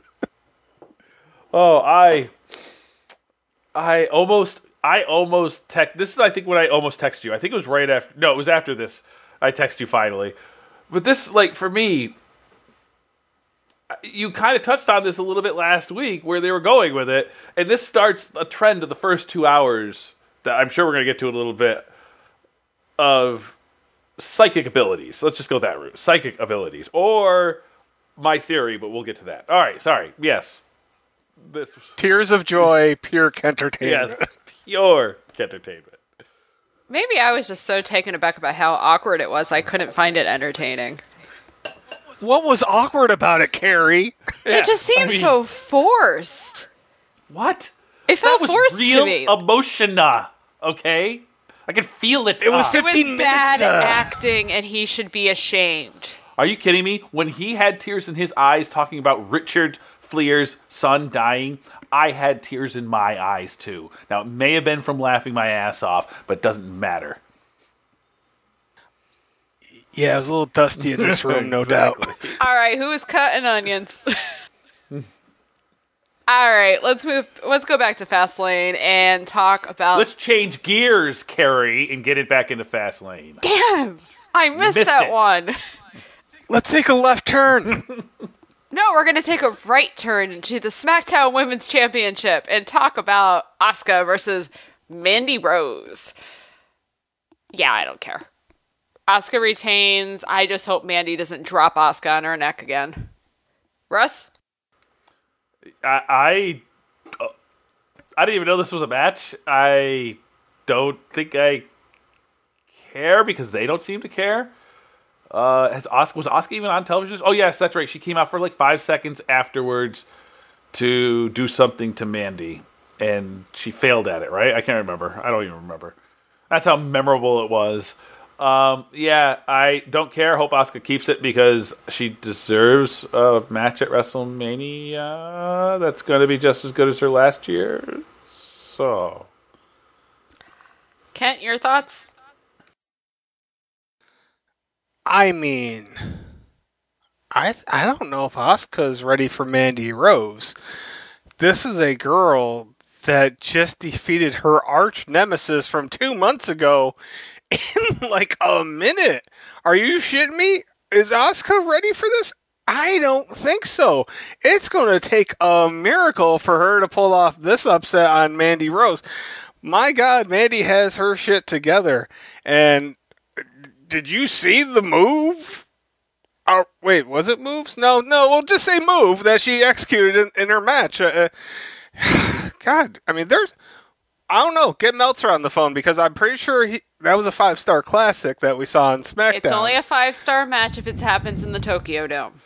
Oh, I, I almost, I almost text. This is, I think, when I almost text you. I think it was right after. No, it was after this. I text you finally. But this, like, for me, you kind of touched on this a little bit last week, where they were going with it, and this starts a trend of the first two hours that I'm sure we're going to get to in a little bit of psychic abilities. Let's just go that route. Psychic abilities, or my theory, but we'll get to that. All right, sorry. Yes. This Tears of joy, pure entertainment. Yes, pure entertainment. Maybe I was just so taken aback by how awkward it was, I couldn't find it entertaining. What was awkward about it, Carrie? Yeah, It just seems I mean, so forced. What? It felt That was forced real to me. emotion, uh, okay? I could feel it. It was uh. It was fifteen bad minutes, uh, acting, and he should be ashamed. Are you kidding me? When he had tears in his eyes talking about Richard Flair's son dying, I had tears in my eyes too. Now, it may have been from laughing my ass off, but it doesn't matter. Yeah, it was a little dusty in this room, no doubt. Exactly. All right, who is cutting onions? All right, let's move. Let's go back to Fastlane and talk about. Let's change gears, Carrie, and get it back into Fastlane. Damn, I missed, missed that it. one. Let's take a left turn. No, we're going to take a right turn into the SmackDown Women's Championship and talk about Asuka versus Mandy Rose. Yeah, I don't care. Asuka retains. I just hope Mandy doesn't drop Asuka on her neck again. Russ? I, I, uh, I didn't even know this was a match. I don't think I care because they don't seem to care. Uh, has Asuka, was Asuka even on television? Oh, yes, that's right. She came out for like five seconds afterwards to do something to Mandy, and she failed at it, right? I can't remember. I don't even remember. That's how memorable it was. Um, yeah, I don't care. Hope Asuka keeps it because she deserves a match at WrestleMania that's going to be just as good as her last year. So, Kent, your thoughts? I mean, I th- I don't know if Asuka's ready for Mandy Rose. This is a girl that just defeated her arch nemesis from two months ago in like a minute. Are you shitting me? Is Asuka ready for this? I don't think so. It's going to take a miracle for her to pull off this upset on Mandy Rose. My God, Mandy has her shit together. And did you see the move? Oh, wait, was it moves? No, no, we'll just say move that she executed in, in her match. Uh, God, I mean, there's... I don't know. Get Meltzer on the phone because I'm pretty sure he, that was a five-star classic that we saw on SmackDown. It's only a five-star match if it happens in the Tokyo Dome.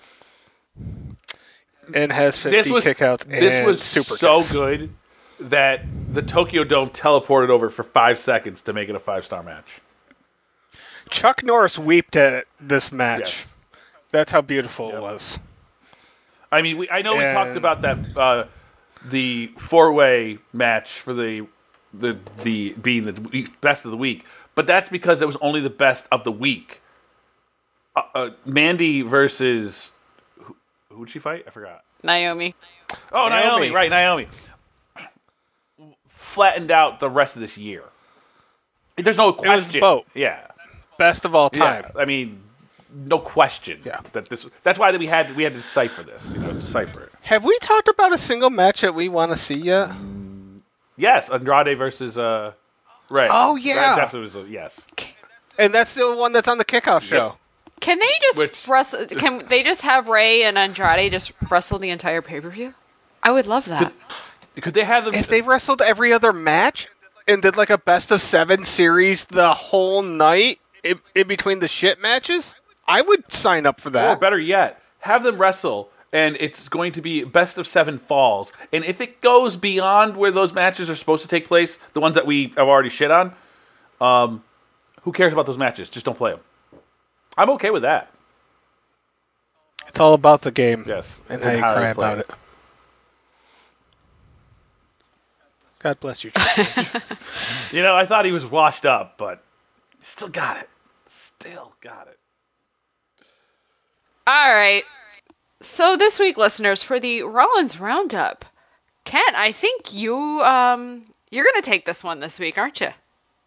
And has fifty This was kickouts and this was super so kicks. good that the Tokyo Dome teleported over for five seconds to make it a five-star match. Chuck Norris wept at this match. Yes. That's how beautiful Yep. it was. I mean, we, I know we And- talked about that uh, the four-way match for the the the being the week- best of the week, but that's because it was only the best of the week. Uh, uh, Mandy versus who would she fight? I forgot. Naomi. Oh, Naomi, Naomi. right? Naomi flattened out the rest of this year. There's no was question. both. Yeah, Best of all time. yeah. I mean, no question. Yeah. That this. That's why that we had we had to decipher this. You know, decipher it. Have we talked about a single match that we want to see yet? Yes, Andrade versus uh, Ray. Oh, yeah. That definitely was a yes. And that's the one that's on the kickoff show. Can they just Which- wrestle? Can they just have Ray and Andrade just wrestle the entire pay per view? I would love that. Could they have them? If they wrestled every other match and did like a best of seven series the whole night in, in between the shit matches, I would sign up for or that. better yet, have them wrestle, and it's going to be best of seven falls. And if it goes beyond where those matches are supposed to take place, the ones that we have already shit on, um, who cares about those matches? Just don't play them. I'm okay with that. It's all about the game. Yes, And how you they cry play about it. God bless you. Triple H. You know, I thought he was washed up, but still got it. Still got it. All right. So this week, listeners, for the Rollins Roundup, Kent, I think you um you're gonna take this one this week, aren't you?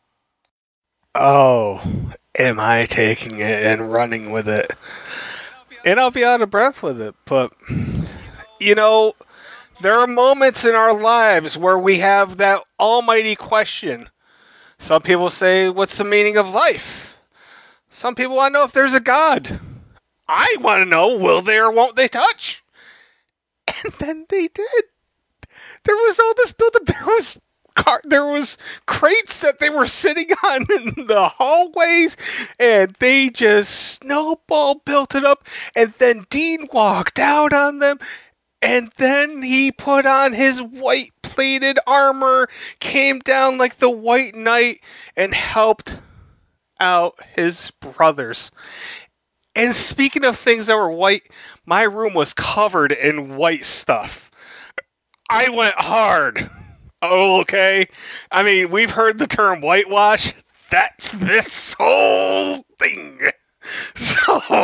Oh, am I taking it and running with it? And I'll be out of breath with it. But, you know, there are moments in our lives where we have that almighty question. Some people say, what's the meaning of life? Some people want to know if there's a God. I want to know, will they or won't they touch? And then they did. There was all this buildup. There was car- there was crates that they were sitting on in the hallways, and they just snowball built it up. And then Dean walked out on them, and then he put on his white plated armor, came down like the White Knight, and helped out his brothers. And speaking of things that were white, my room was covered in white stuff. I went hard. Oh, okay. I mean, we've heard the term whitewash. That's this whole thing. So,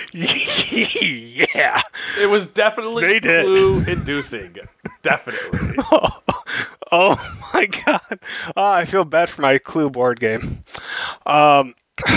yeah. It was definitely They did. clue-inducing. Definitely. Oh, oh my god. Oh, I feel bad for my Clue board game. Um,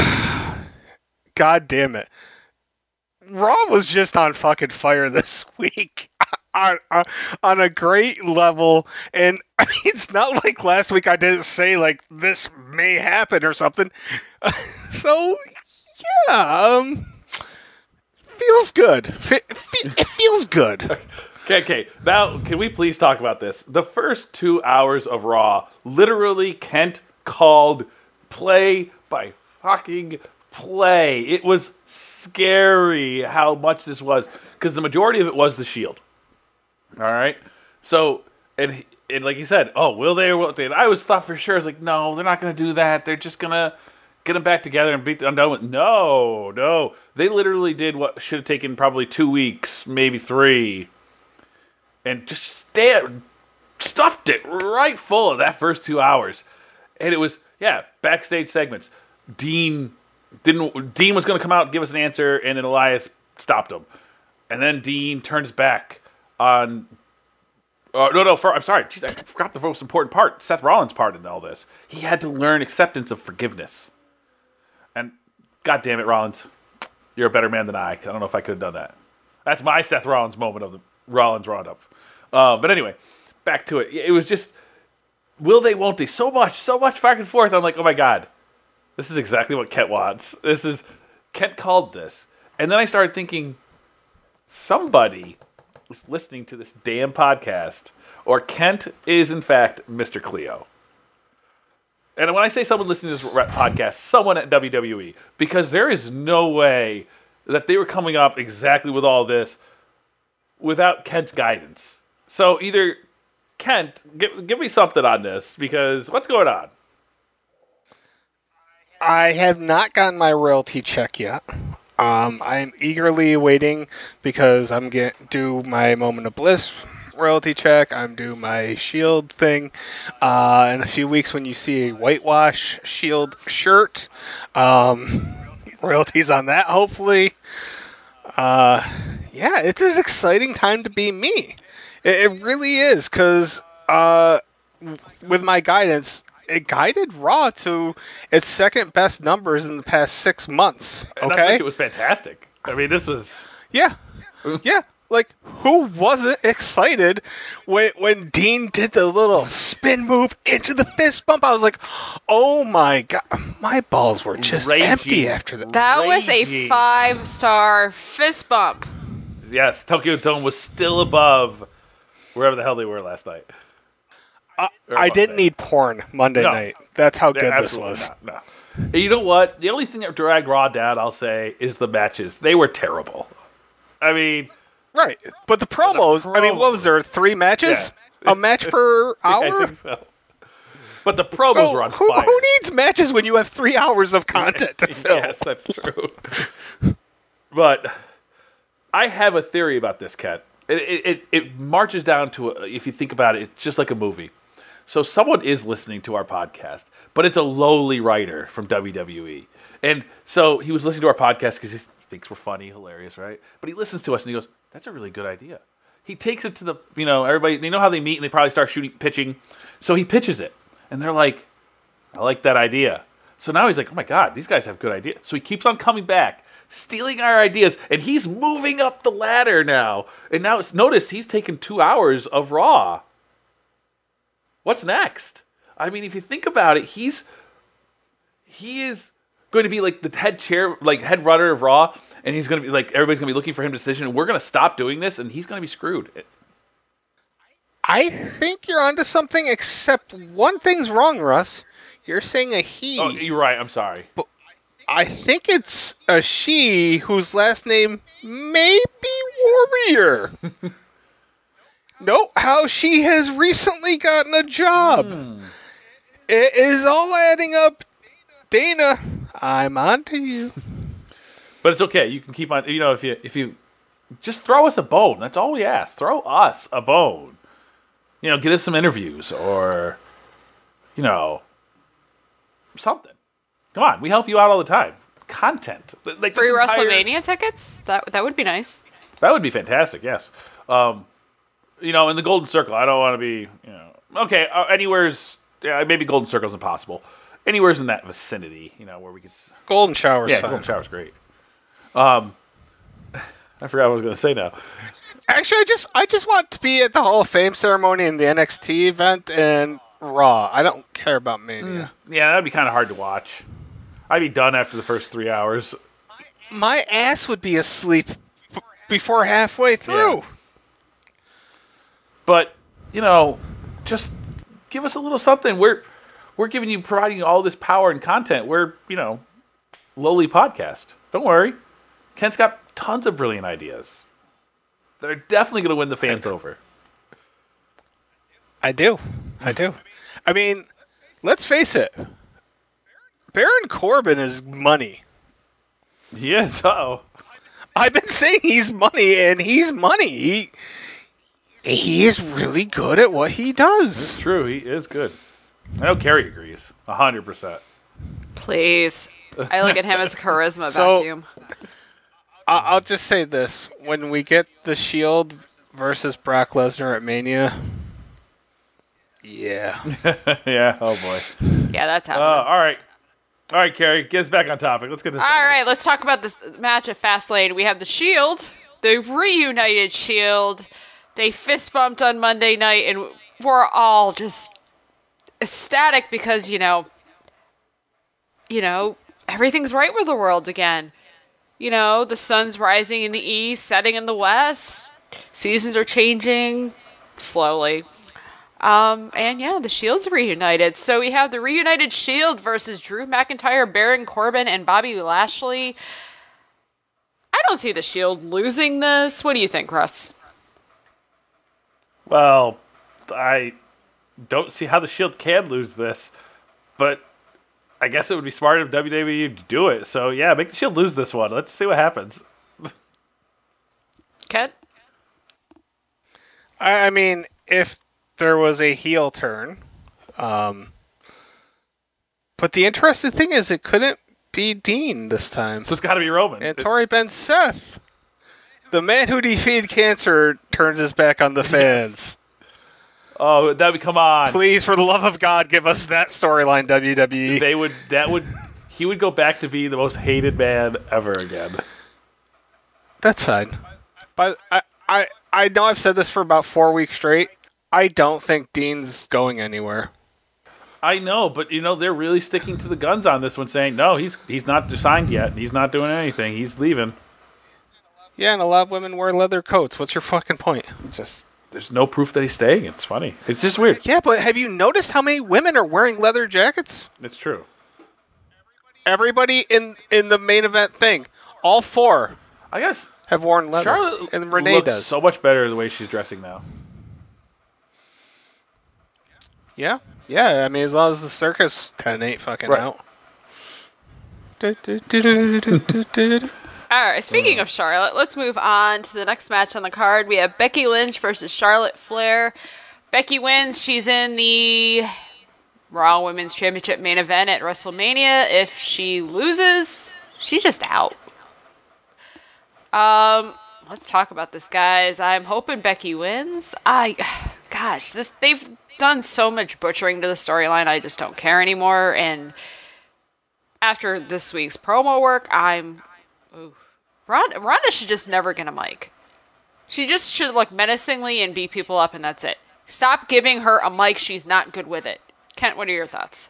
God damn it. Raw was just on fucking fire this week. On, on, on a great level. And I mean, it's not like last week I didn't say, like, this may happen or something. So, yeah. Um, feels good. Fe- fe- it feels good. Okay, okay. Now, can we please talk about this? The first two hours of Raw, literally, Kent called play by fucking play. It was scary how much this was, because the majority of it was the Shield. All right? So, and, and like you said, oh, will they or won't they? And I was thought for sure, I was like, no, they're not going to do that. They're just going to get them back together and beat them done with. No, no. They literally did what should have taken probably two weeks, maybe three. And just stay, stuffed it right full of that first two hours. And it was, yeah, backstage segments. Dean didn't. Dean was going to come out and give us an answer, and then Elias stopped him. And then Dean turns back on. Uh, no, no, for, I'm sorry. Jeez, I forgot the most important part. Seth Rollins' part in all this. He had to learn acceptance of forgiveness. And God damn it, Rollins, you're a better man than I. I don't know if I could have done that. That's my Seth Rollins moment of the Rollins Roundup. Uh, but anyway, back to it. It was just, will they, won't they? So much, so much back and forth. I'm like, oh my God, this is exactly what Kent wants. This is, Kent called this. And then I started thinking, somebody is listening to this damn podcast, or Kent is in fact Mister Cleo. And when I say someone listening to this podcast, someone at W W E, because there is no way that they were coming up exactly with all this without Kent's guidance. So either Kent, give, give me something on this, because what's going on? I have not gotten my royalty check yet. Um, I'm eagerly waiting because I'm get due my Moment of Bliss royalty check. I'm due my Shield thing. Uh, in a few weeks, when you see a whitewash Shield shirt, um, royalties on that, hopefully. Uh, yeah, it's an exciting time to be me. It, it really is, because uh, with my guidance, it guided Raw to its second best numbers in the past six months. And Okay, I think it was fantastic. I mean, this was yeah, yeah. Like, who wasn't excited when when Dean did the little spin move into the fist bump? I was like, oh my God, my balls were just Raging. empty after that. That was a Raging. five-star fist bump. yes. Tokyo Dome was still above wherever the hell they were last night. I, Or I didn't Monday. need porn Monday No. night. That's how good this Absolutely was. not, no. And you know what? The only thing that dragged Raw down, I'll say, is the matches. They were terrible. I mean, Right, but the promos. I mean, what was there? Three matches? Yeah. A match per hour? I think so. But the promos So were on who, fire. who needs matches when you have three hours of content to fill? Yes, that's true. But I have a theory about this, Kat. It, it, it, it marches down to, a, if you think about it, it's just like a movie. So someone is listening to our podcast, but it's a lowly writer from W W E. And so he was listening to our podcast because he thinks we're funny, hilarious, right? But he listens to us and he goes, that's a really good idea. He takes it to the, you know, everybody, they know how they meet and they probably start shooting, pitching. So he pitches it. And they're like, I like that idea. So now he's like, oh my God, these guys have good ideas. So he keeps on coming back, stealing our ideas, and he's moving up the ladder now. And now it's noticed he's taken two hours of Raw. What's next? I mean, if you think about it, he's he is going to be like the head chair, like head runner of Raw, and he's going to be like, everybody's going to be looking for him to decision, and we're going to stop doing this, and he's going to be screwed. I think you're onto something, except one thing's wrong, Russ. You're saying a he. Oh, you're right. I'm sorry. I think it's a she whose last name may be Warrior. Note how she has recently gotten a job. Hmm. It is all adding up. Dana, I'm on to you. But it's okay. You can keep on. You know, if you if you just throw us a bone. That's all we ask. Throw us a bone. You know, get us some interviews or, you know, something. Come on, we help you out all the time. Content, like Free this entire- WrestleMania tickets? That that would be nice. That would be fantastic. Yes. Um, you know, in the Golden Circle, I don't want to be. You know, okay. Uh, anywhere's yeah, maybe Golden Circle's impossible. Anywhere's in that vicinity, you know, where we could. s- Golden shower's Yeah, fine. Golden Shower's great. Um, I forgot what I was going to say now. Actually, I just I just want to be at the Hall of Fame ceremony and the N X T event and Raw. I don't care about Mania. Yeah, that'd be kind of hard to watch. I'd be done after the first three hours. My ass would be asleep b- before halfway through. Yeah. But you know, just give us a little something. We're we're giving you, providing you all this power and content. We're, you know, lowly podcast. Don't worry, Kent's got tons of brilliant ideas that are definitely going to win the fans over. I do. I do. I mean, let's face it. Baron Corbin is money. Yes. Oh. I've been saying he's money, and he's money. He, he is really good at what he does. True, he is good. I know Carrie agrees. A hundred percent. Please. I look at him as a charisma So- vacuum. I- I'll just say this. When we get the Shield versus Brock Lesnar at Mania, yeah. Yeah. Oh boy. Yeah, that's Uh, happening. all right. All right, Carrie, get us back on topic. Let's get this. All right, let's talk about this match at Fastlane. We have the Shield the reunited Shield. They fist bumped on Monday night, and we're all just ecstatic because, you know, you know, everything's right with the world again. You know, the sun's rising in the east, setting in the west. Seasons are changing slowly. Um, and yeah, the Shield's reunited. So we have the reunited Shield versus Drew McIntyre, Baron Corbin, and Bobby Lashley. I don't see the Shield losing this. What do you think, Russ? Well, I don't see how the Shield can lose this, but I guess it would be smart of W W E to do it. So yeah, make the Shield lose this one. Let's see what happens. Kent? I, I mean, if there was a heel turn, um, but the interesting thing is it couldn't be Dean this time. So it's got to be Roman. And Tori Ben Seth, the man who defeated cancer, turns his back on the fans. Oh, that would come on! Please, for the love of God, give us that storyline, W W E. They would. That would. He would go back to be the most hated man ever again. That's fine. But I, I, I know I've said this for about four weeks straight. I don't think Dean's going anywhere. I know, but you know they're really sticking to the guns on this one, saying no, he's he's not signed yet. He's not doing anything. He's leaving. Yeah, and a lot of women wear leather coats. What's your fucking point? Just there's no proof that he's staying. It's funny. It's just weird. Yeah, but have you noticed how many women are wearing leather jackets? It's true. Everybody in in the main event thing, all four, I guess have worn leather. Charlotte and Renee looks does. so much better the way she's dressing now. Yeah, yeah. I mean, as long as the circus ten ain't fucking Right. out. All right, speaking of Charlotte, let's move on to the next match on the card. We have Becky Lynch versus Charlotte Flair. Becky wins. She's in the Raw Women's Championship main event at WrestleMania. If she loses, she's just out. Um, let's talk about this, guys. I'm hoping Becky wins. I, gosh, this they've done so much butchering to the storyline. I just don't care anymore. And after this week's promo work, I'm. Ooh. Ronda, Ronda should just never get a mic. She just should look menacingly and beat people up, and that's it. Stop giving her a mic. She's not good with it. Kent, what are your thoughts?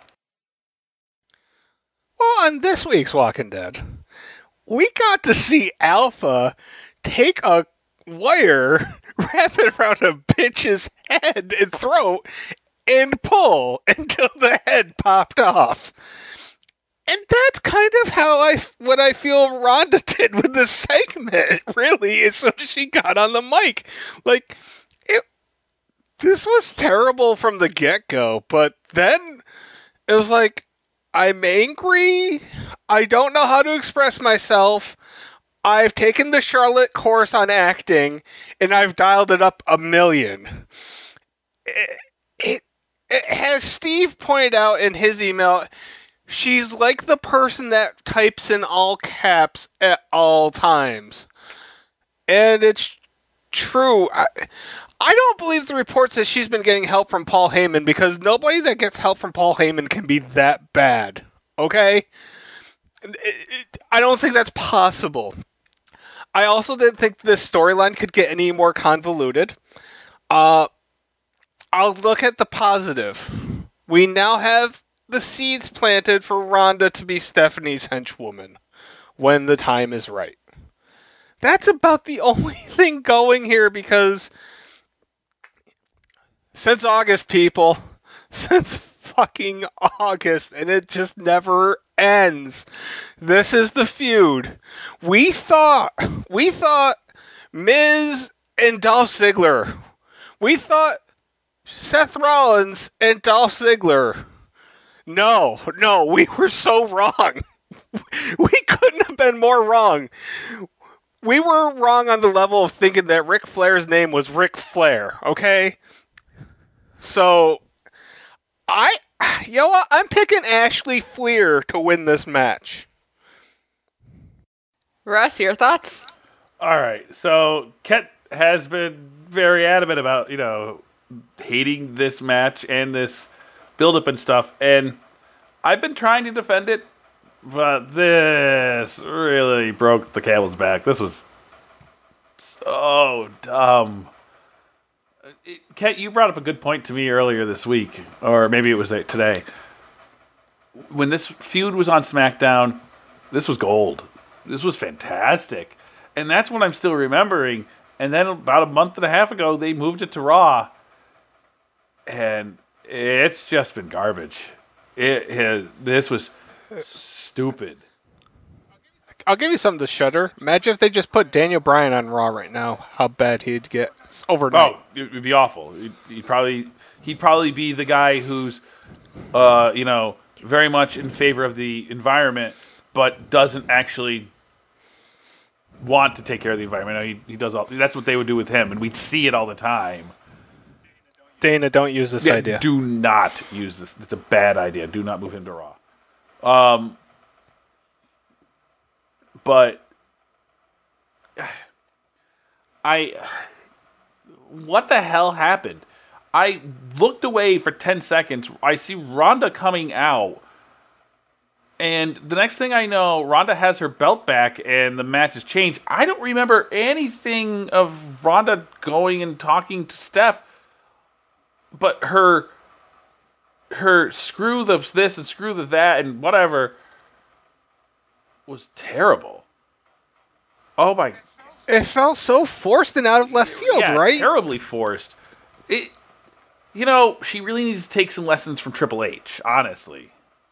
Well, on this week's Walking Dead, we got to see Alpha take a wire, wrap it around a bitch's head and throat, and pull until the head popped off. And that's kind of how I, what I feel Ronda did with this segment, really, as soon as she got on the mic. Like, it, this was terrible from the get-go, but then it was like, I'm angry, I don't know how to express myself, I've taken the Charlotte course on acting, and I've dialed it up a million. It, it, it, as Steve pointed out in his email, she's like the person that types in all caps at all times. And it's true. I, I don't believe the report says she's been getting help from Paul Heyman, because nobody that gets help from Paul Heyman can be that bad. Okay? It, it, I don't think that's possible. I also didn't think this storyline could get any more convoluted. Uh, I'll look at the positive. We now have the seeds planted for Ronda to be Stephanie's henchwoman when the time is right. That's about the only thing going here, because since August, people, since fucking August, and it just never ends. This is the feud. We thought, we thought Miz and Dolph Ziggler. We thought Seth Rollins and Dolph Ziggler. No, no, we were so wrong. We couldn't have been more wrong. We were wrong on the level of thinking that Ric Flair's name was Ric Flair, okay? So, I, you know what? I'm picking Ashley Fleer to win this match. Russ, your thoughts? All right, so Kent has been very adamant about, you know, hating this match and this build-up and stuff, and I've been trying to defend it, but this really broke the camel's back. This was so dumb. It, Kent, you brought up a good point to me earlier this week, or maybe it was today. When this feud was on SmackDown, this was gold. This was fantastic. And that's what I'm still remembering. And then about a month and a half ago, they moved it to Raw. And it's just been garbage. It has, this was stupid. I'll give you something to shudder. Imagine if they just put Daniel Bryan on Raw right now. How bad he'd get overnight. Oh, it would be awful. He'd, he'd probably he'd probably be the guy who's, uh, you know, very much in favor of the environment, but doesn't actually want to take care of the environment. You know, he he does all. That's what they would do with him, and we'd see it all the time. Dana, don't use this Yeah, idea. Do not use this. It's a bad idea. Do not move him to Raw. Um, but I, what the hell happened? I looked away for ten seconds. I see Ronda coming out. And the next thing I know, Ronda has her belt back and the match has changed. I don't remember anything of Ronda going and talking to Steph. But her, her screw the this and screw the that and whatever was terrible. Oh my! It felt so forced and out of left field, yeah, right? Terribly forced. It, you know, she really needs to take some lessons from Triple H. Honestly,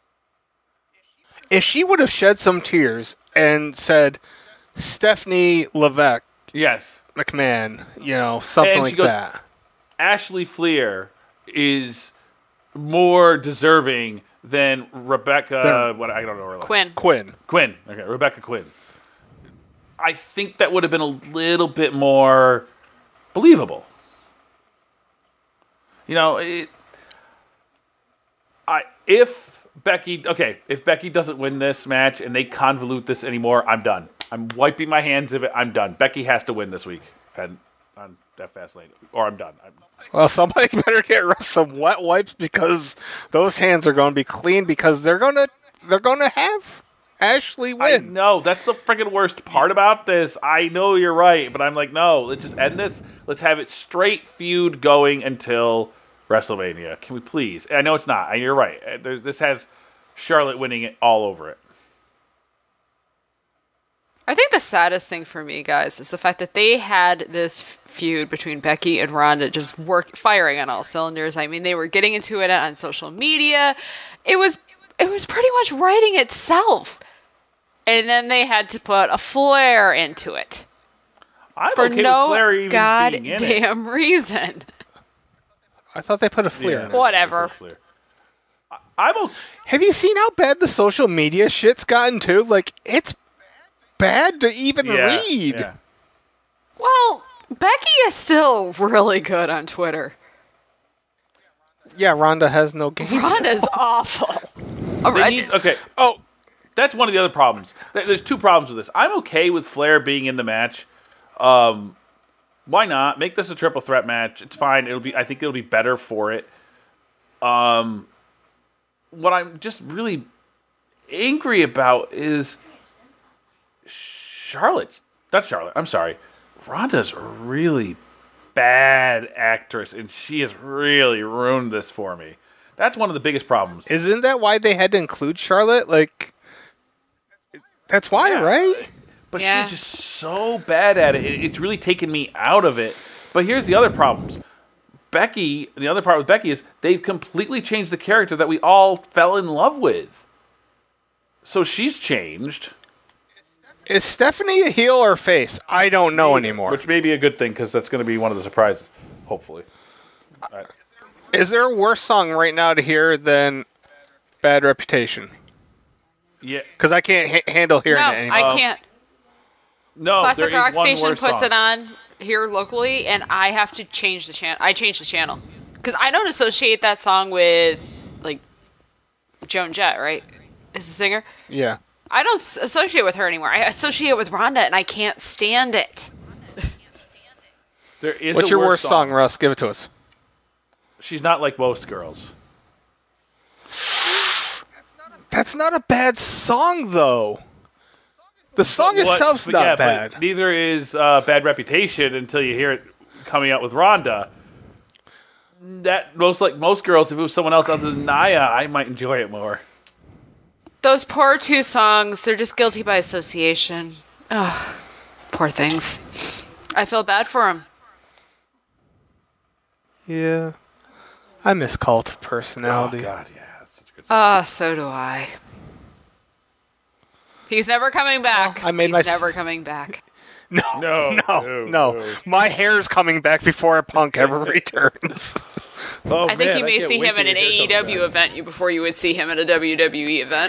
if she would have shed some tears and said, "Stephanie Levesque yes, McMahon," you know, something And like she goes, that. Ashley Fleer is more deserving than Rebecca. Than- what I don't know her last- Quinn. Quinn. Quinn. Okay, Rebecca Quinn. I think that would have been a little bit more believable. You know, it, I if Becky okay, if Becky doesn't win this match and they convolute this anymore, I'm done. I'm wiping my hands of it. I'm done. Becky has to win this week and on that fast lane, or I'm done. I'm, Well, somebody better get some wet wipes because those hands are going to be clean because they're going to they're going to have Ashley I win. know that's the freaking worst part about this. I know you're right, but I'm like, no, let's just end this. Let's have it straight feud going until WrestleMania. Can we please? I know it's not. And you're right. There's, this has Charlotte winning it all over it. I think the saddest thing for me, guys, is the fact that they had this feud between Becky and Ronda just work firing on all cylinders. I mean, they were getting into it on social media. It was it was pretty much writing itself. And then they had to put a Flair into it. I'm for okay no with Flair even being in it. goddamn reason. I thought they put a Flair Yeah. in it. Whatever. Flair. I- I'm okay. Have you seen how bad the social media shit's gotten too? Like, it's bad to even Yeah, read. yeah. Well, Becky is still really good on Twitter. Yeah, Ronda has no game. Ronda's awful. All They right. need- okay. Oh, that's one of the other problems. There- There's two problems with this. I'm okay with Flair being in the match. Um, why not make this a triple threat match? It's fine. It'll be. I think it'll be better for it. Um, what I'm just really angry about is Charlotte's. Not Charlotte. I'm sorry. Ronda's a really bad actress, and she has really ruined this for me. That's one of the biggest problems. Isn't that why they had to include Charlotte? Like, that's why, Yeah. right? But Yeah. she's just so bad at it. it. It's really taken me out of it. But here's the other problems. Becky, the other part with Becky is they've completely changed the character that we all fell in love with. So she's changed. Is Stephanie a heel or face? I don't know anymore. Which may be a good thing because that's going to be one of the surprises, hopefully. All right. Is there a worse song right now to hear than Bad Reputation? Yeah. Because I can't ha- handle hearing No, it anymore. I can't. No, Classic there is Rock one Station worse puts song. it on here locally, and I have to change the channel. I change the channel because I don't associate that song with like Joan Jett, right? Is the singer? Yeah. I don't s- associate with her anymore. I associate it with Rhonda, and I can't stand it. There is What's a your worse worst song, Russ? Give it to us. She's not like most girls. That's not a bad song, though. The song What- itself's but not yeah, bad. But neither is uh, Bad Reputation until you hear it coming out with Rhonda. That most like most girls, if it was someone else other than Naya, I might enjoy it more. Those poor two songs, they're just guilty by association. Ugh, poor things. I feel bad for them. Yeah. I miss Cult of Oh Personality. God, yeah, that's such a good song. Ah, so do I. He's never coming back. Oh, I made He's my s- never coming back. No, No, no, no, no, no. My hair's coming back before Punk ever returns. Oh, I think man, you may can't see wait him till at an your hair A E comes W back. event you before you would see him at a W W E event.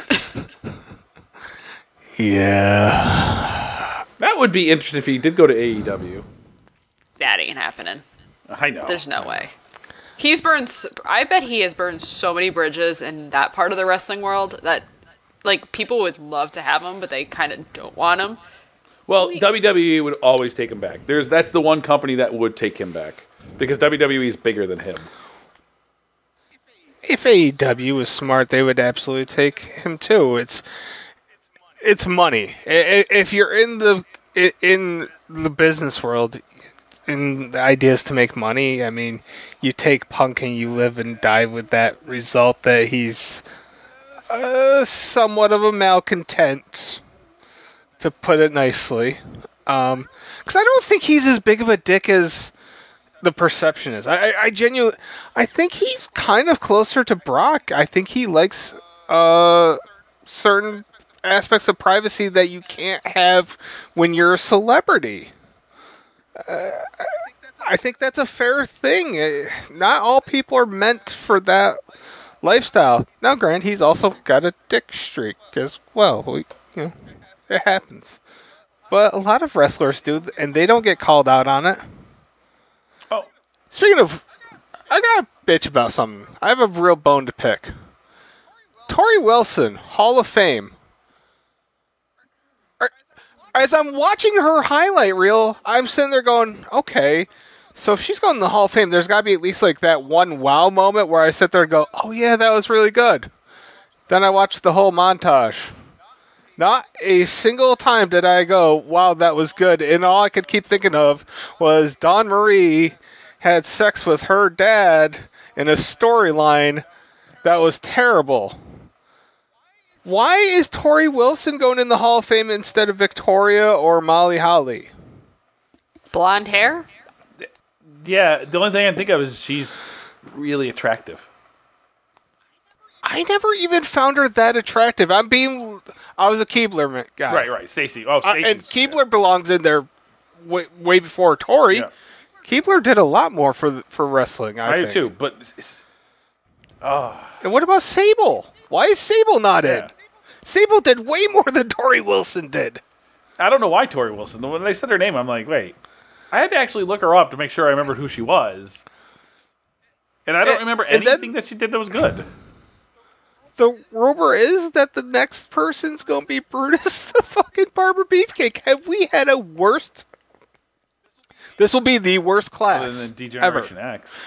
Yeah. That would be interesting if he did go to A E W. That ain't happening. I know. There's no way. He's burned. s- I bet he has burned so many bridges in that part of the wrestling world that, like, people would love to have him, but they kind of don't want him. Well, W W E would always take him back. There's that's the one company that would take him back because W W E is bigger than him. If A E W was smart, they would absolutely take him too. It's it's money. I- i- If you're in the i- in the business world, in the ideas to make money, I mean, you take Punk and you live and die with that result that he's uh, somewhat of a malcontent, to put it nicely. Um, because I don't think he's as big of a dick as the perception is. I, I, I genuinely, I think he's kind of closer to Brock. I think he likes uh certain aspects of privacy that you can't have when you're a celebrity. Uh, I think that's a fair thing. Uh, Not all people are meant for that lifestyle. Now, Grant, he's also got a dick streak as well. We, you know, it happens. But a lot of wrestlers do, and they don't get called out on it. Oh, Speaking of, I got a bitch about something. I have a real bone to pick. Tori Wilson, Hall of Fame. Are- As I'm watching her highlight reel, I'm sitting there going, okay, so if she's going to the Hall of Fame, there's got to be at least like that one wow moment where I sit there and go, oh yeah, that was really good. Then I watch the whole montage. Not a single time did I go, wow, that was good. And all I could keep thinking of was Dawn Marie had sex with her dad in a storyline that was terrible. Why is Tori Wilson going in the Hall of Fame instead of Victoria or Molly Holly? Blonde hair? yeah. The only thing I can think of is she's really attractive. I never even found her that attractive. I'm being... I was a Keebler guy. Right, right. Stacy. Oh, Uh, Stacy. and Keebler belongs in there way, way before Tori. Yeah. Keebler did a lot more for the, for wrestling, I, I do think. too, but it's- And what about Sable? Why is Sable not Yeah. in? Sable did way more than Tori Wilson did. I don't know why Tori Wilson. When they said her name, I'm like, wait. I had to actually look her up to make sure I remembered who she was. And I don't And- remember and then- anything that she did that was good. The rumor is that the next person's going to be Brutus the fucking Barber Beefcake. Have we had a worst... This will be the worst Other class than Degeneration ever. X.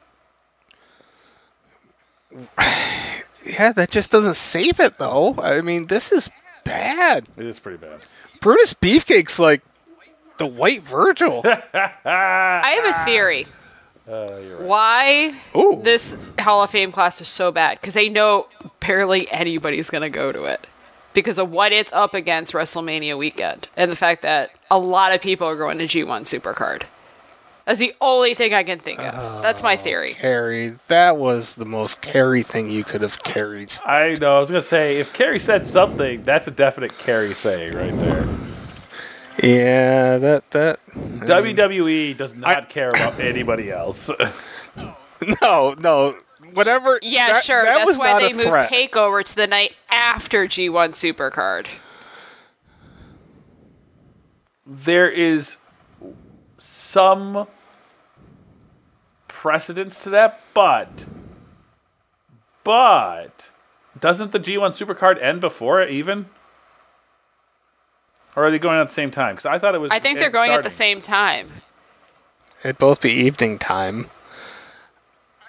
Yeah, that just doesn't save it, though. I mean, this is bad. It is pretty bad. Brutus Beefcake's like the white Virgil. I have a theory. Uh, you're right. Why Ooh. this Hall of Fame class is so bad? Because they know barely anybody's going to go to it. Because of what it's up against WrestleMania weekend. And the fact that a lot of people are going to G one Supercard. That's the only thing I can think of. That's my theory. Carrie, that was the most Carrie thing you could have carried. I know. I was going to say, if Carrie said something, that's a definite Carrie saying right there. Yeah, that that W W E does not I- care about anybody else. no no whatever. Yeah, that- sure. that That's was why not they a moved threat. TakeOver to the night after G one Supercard. There is some precedence to that, but but doesn't the G one Supercard end before it even? Or are they going at the same time? Because I thought it was. I think they're it going at the starting. same time. It'd both be evening time.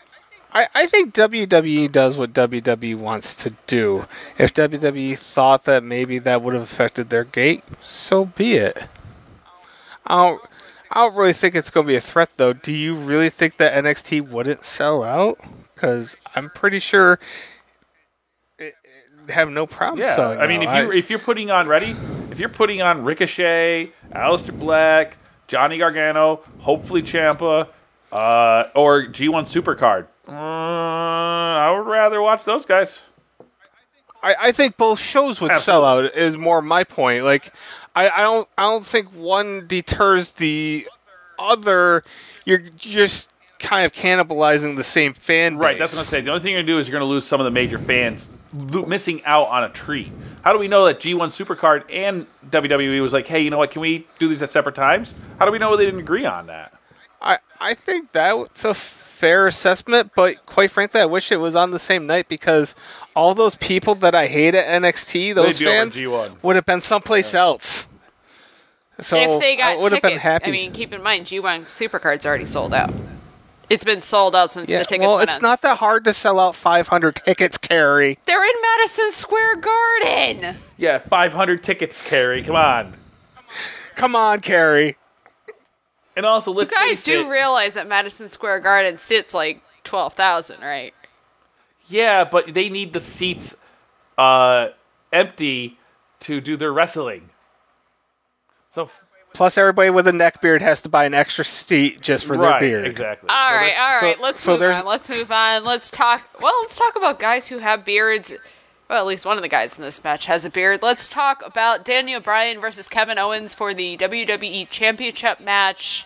I, I think W W E does what W W E wants to do. If W W E thought that maybe that would have affected their gate, so be it. I don't, I don't really think it's going to be a threat, though. Do you really think that N X T wouldn't sell out? Because I'm pretty sure it, it have no problem Yeah, selling I mean, out. if you if you're putting on ready, if you're putting on Ricochet, Aleister Black, Johnny Gargano, hopefully Ciampa, uh, or G one Supercard, uh, I would rather watch those guys. I, I think both shows would Absolutely. sell out. Is more my point. Like, I, I don't I don't think one deters the other. You're just kind of cannibalizing the same fan base. Right, that's what I'm saying. The only thing you're going to do is you're going to lose some of the major fans, lo- missing out on a treat. How do we know that G one Supercard and W W E was like, hey, you know what, can we do these at separate times? How do we know they didn't agree on that? I, I think that's a fair assessment, but quite frankly, I wish it was on the same night because all those people that I hate at N X T, those They'd be over fans, G one. would have been someplace else. So if they I got would have tickets, been happy. I mean, keep in mind, G one Supercard's already sold out. It's been sold out since yeah, the tickets well, went it's on. not that hard to sell out five hundred tickets, Carrie. They're in Madison Square Garden. Yeah, five hundred tickets, Carrie. Come on. Come on, Carrie. And also, You let's guys face do it, realize that Madison Square Garden sits like twelve thousand, right? yeah, but they need the seats uh, empty to do their wrestling. So, Plus, everybody with a neck beard has to buy an extra seat just for right, their beard. exactly. All So right, that's- all so- right. Let's so move there's- on. Let's move on. Let's talk. Well, let's talk about guys who have beards. Well, at least one of the guys in this match has a beard. Let's talk about Daniel Bryan versus Kevin Owens for the W W E Championship match.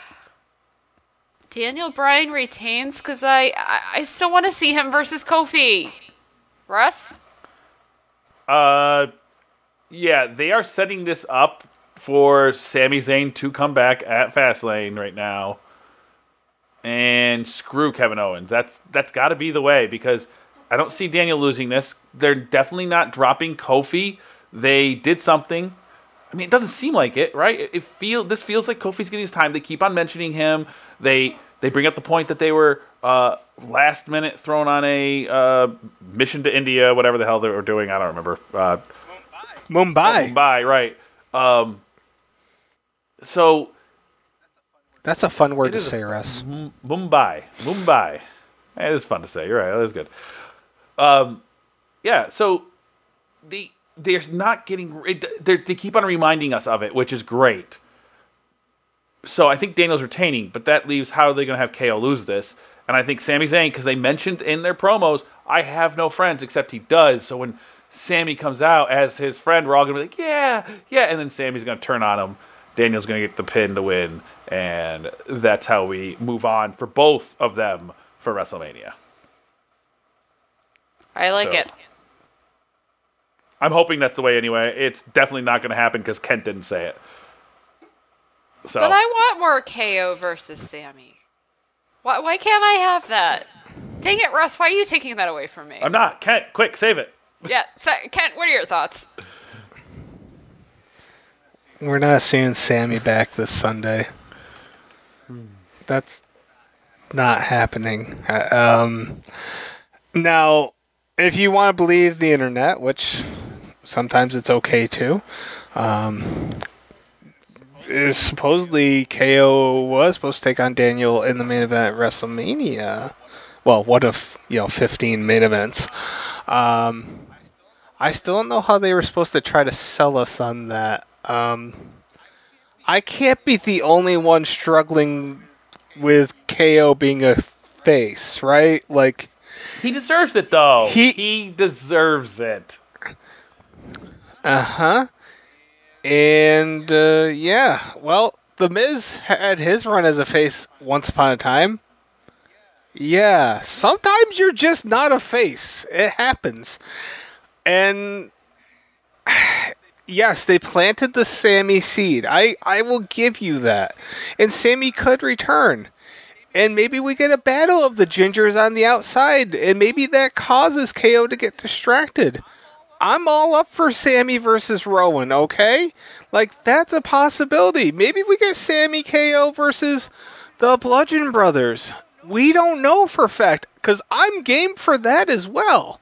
Daniel Bryan retains because I, I I still want to see him versus Kofi. Russ? Uh, yeah, they are setting this up for Sami Zayn to come back at Fastlane right now, and screw Kevin Owens. That's that's got to be the way because I don't see Daniel losing this. They're definitely not dropping Kofi. They did something. I mean, it doesn't seem like it, right? It, it feel this feels like Kofi's getting his time. They keep on mentioning him. They they bring up the point that they were uh, last minute thrown on a uh, mission to India, whatever the hell they were doing. I don't remember. Uh, Mumbai. Mumbai, right? Um, so That's a fun word It to is a- say, Russ. Mumbai, Mumbai. It is fun to say. You're right. That is good. Um, yeah. So the they're not getting. They they keep on reminding us of it, which is great. So I think Daniel's retaining, but that leaves how are they going to have K O lose this? And I think Sami Zayn, because they mentioned in their promos, I have no friends, except he does. So when Sammy comes out as his friend, we're all going to be like, yeah, yeah. And then Sammy's going to turn on him. Daniel's going to get the pin to win. And that's how we move on for both of them for WrestleMania. I like So- it. I'm hoping that's the way anyway. It's definitely not going to happen because Kent didn't say it. So But I want more K O versus Sammy. Why, why can't I have that? Dang it, Russ, why are you taking that away from me? I'm not. Kent, quick, save it. Yeah, so, Kent, what are your thoughts? We're not seeing Sammy back this Sunday. That's not happening. Uh, Um, now, if you want to believe the internet, which sometimes it's okay to, um, is supposedly K O was supposed to take on Daniel in the main event at WrestleMania. Well, what if, you know, fifteen main events? Um, I still don't know how they were supposed to try to sell us on that. Um, I can't be the only one struggling with K O being a face, right? Like, He deserves it, though. He- he deserves it. uh-huh. And, uh, yeah. Well, The Miz had his run as a face once upon a time. Yeah. Sometimes you're just not a face. It happens. And... yes, they planted the Sammy seed. I, I will give you that. And Sammy could return. And maybe we get a battle of the Gingers on the outside. And maybe that causes K O to get distracted. I'm all up for Sammy versus Rowan, okay? Like, that's a possibility. Maybe we get Sammy K O versus the Bludgeon Brothers. We don't know for a fact. because I'm game for that as well.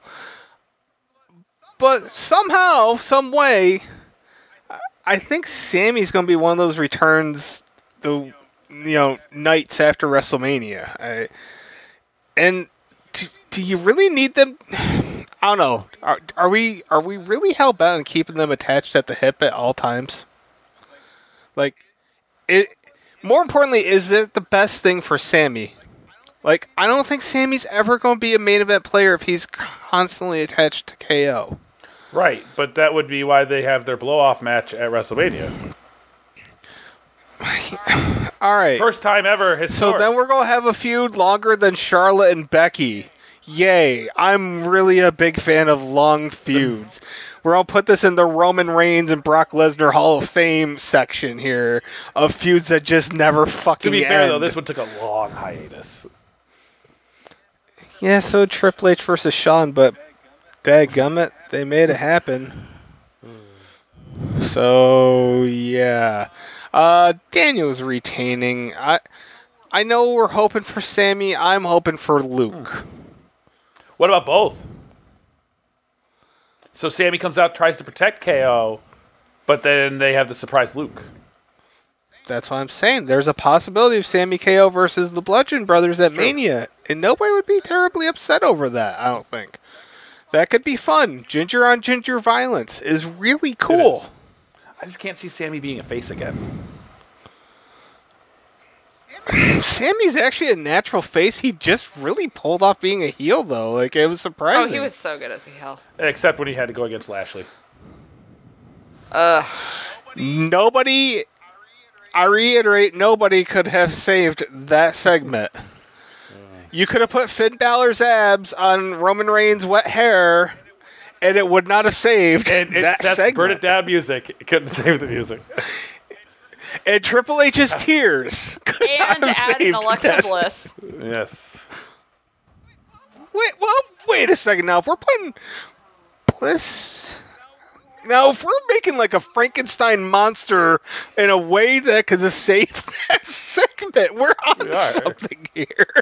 But somehow, some way, I think Sammy's going to be one of those returns, the you know nights after WrestleMania. I, and do, do you really need them? I don't know. Are, are we are we really hell bent on keeping them attached at the hip at all times? Like, it. More importantly, is it the best thing for Sammy? Like, I don't think Sammy's ever going to be a main event player if he's constantly attached to K O. Right, but that would be why they have their blow-off match at WrestleMania. All right. First time ever historic. So then we're going to have a feud longer than Charlotte and Becky. Yay. I'm really a big fan of long feuds. We're going to put this in the Roman Reigns and Brock Lesnar Hall of Fame section here of feuds that just never fucking end. To be fair, though, this one took a long hiatus. Yeah, so Triple H versus Shawn, but dadgummit, they made it happen. So, yeah. Uh, Daniel's retaining. I I know we're hoping for Sammy. I'm hoping for Luke. What about both? So Sammy comes out, tries to protect K O, but then they have the surprise Luke. That's what I'm saying. There's a possibility of Sammy K O versus the Bludgeon Brothers at True. Mania, and nobody would be terribly upset over that, I don't think. That could be fun. Ginger on ginger violence is really cool. Is. I just can't see Sammy being a face again. Sammy's actually a natural face. He just really pulled off being a heel, though. Like, it was surprising. Oh, he was so good as a heel. Except when he had to go against Lashley. Ugh. Nobody, I reiterate, nobody could have saved that segment. You could have put Finn Balor's abs on Roman Reigns' wet hair, and it would not have saved and that Seth segment. Burn It Down music. It couldn't save the music. And Triple H's tears. could And not have add an saved Alexa that. Bliss. Yes. Wait, well, wait a second now. If we're putting Bliss... Now, if we're making like a Frankenstein monster in a way that could have saved that segment, we're on We are. something here.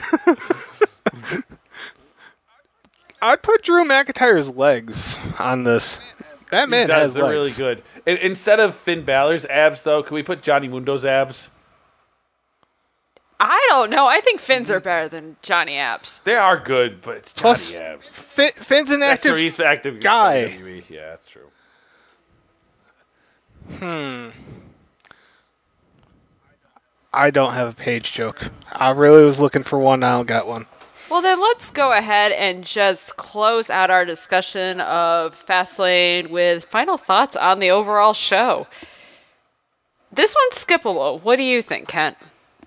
I'd put Drew McIntyre's legs on this. That man He does. has They're legs. really good. And instead of Finn Balor's abs, though, can we put Johnny Mundo's abs? I don't know. I think Finn's are better than Johnny Apps. They are good, but it's Johnny Plus, abs. Fin- Finn's an That's active true. He's active guy. W W E. Yeah, that's true. I don't have a page joke. I really was looking for one. I don't got one. Well, then let's go ahead and just close out our discussion of Fastlane with final thoughts on the overall show. This one's skippable. What do you think, Kent?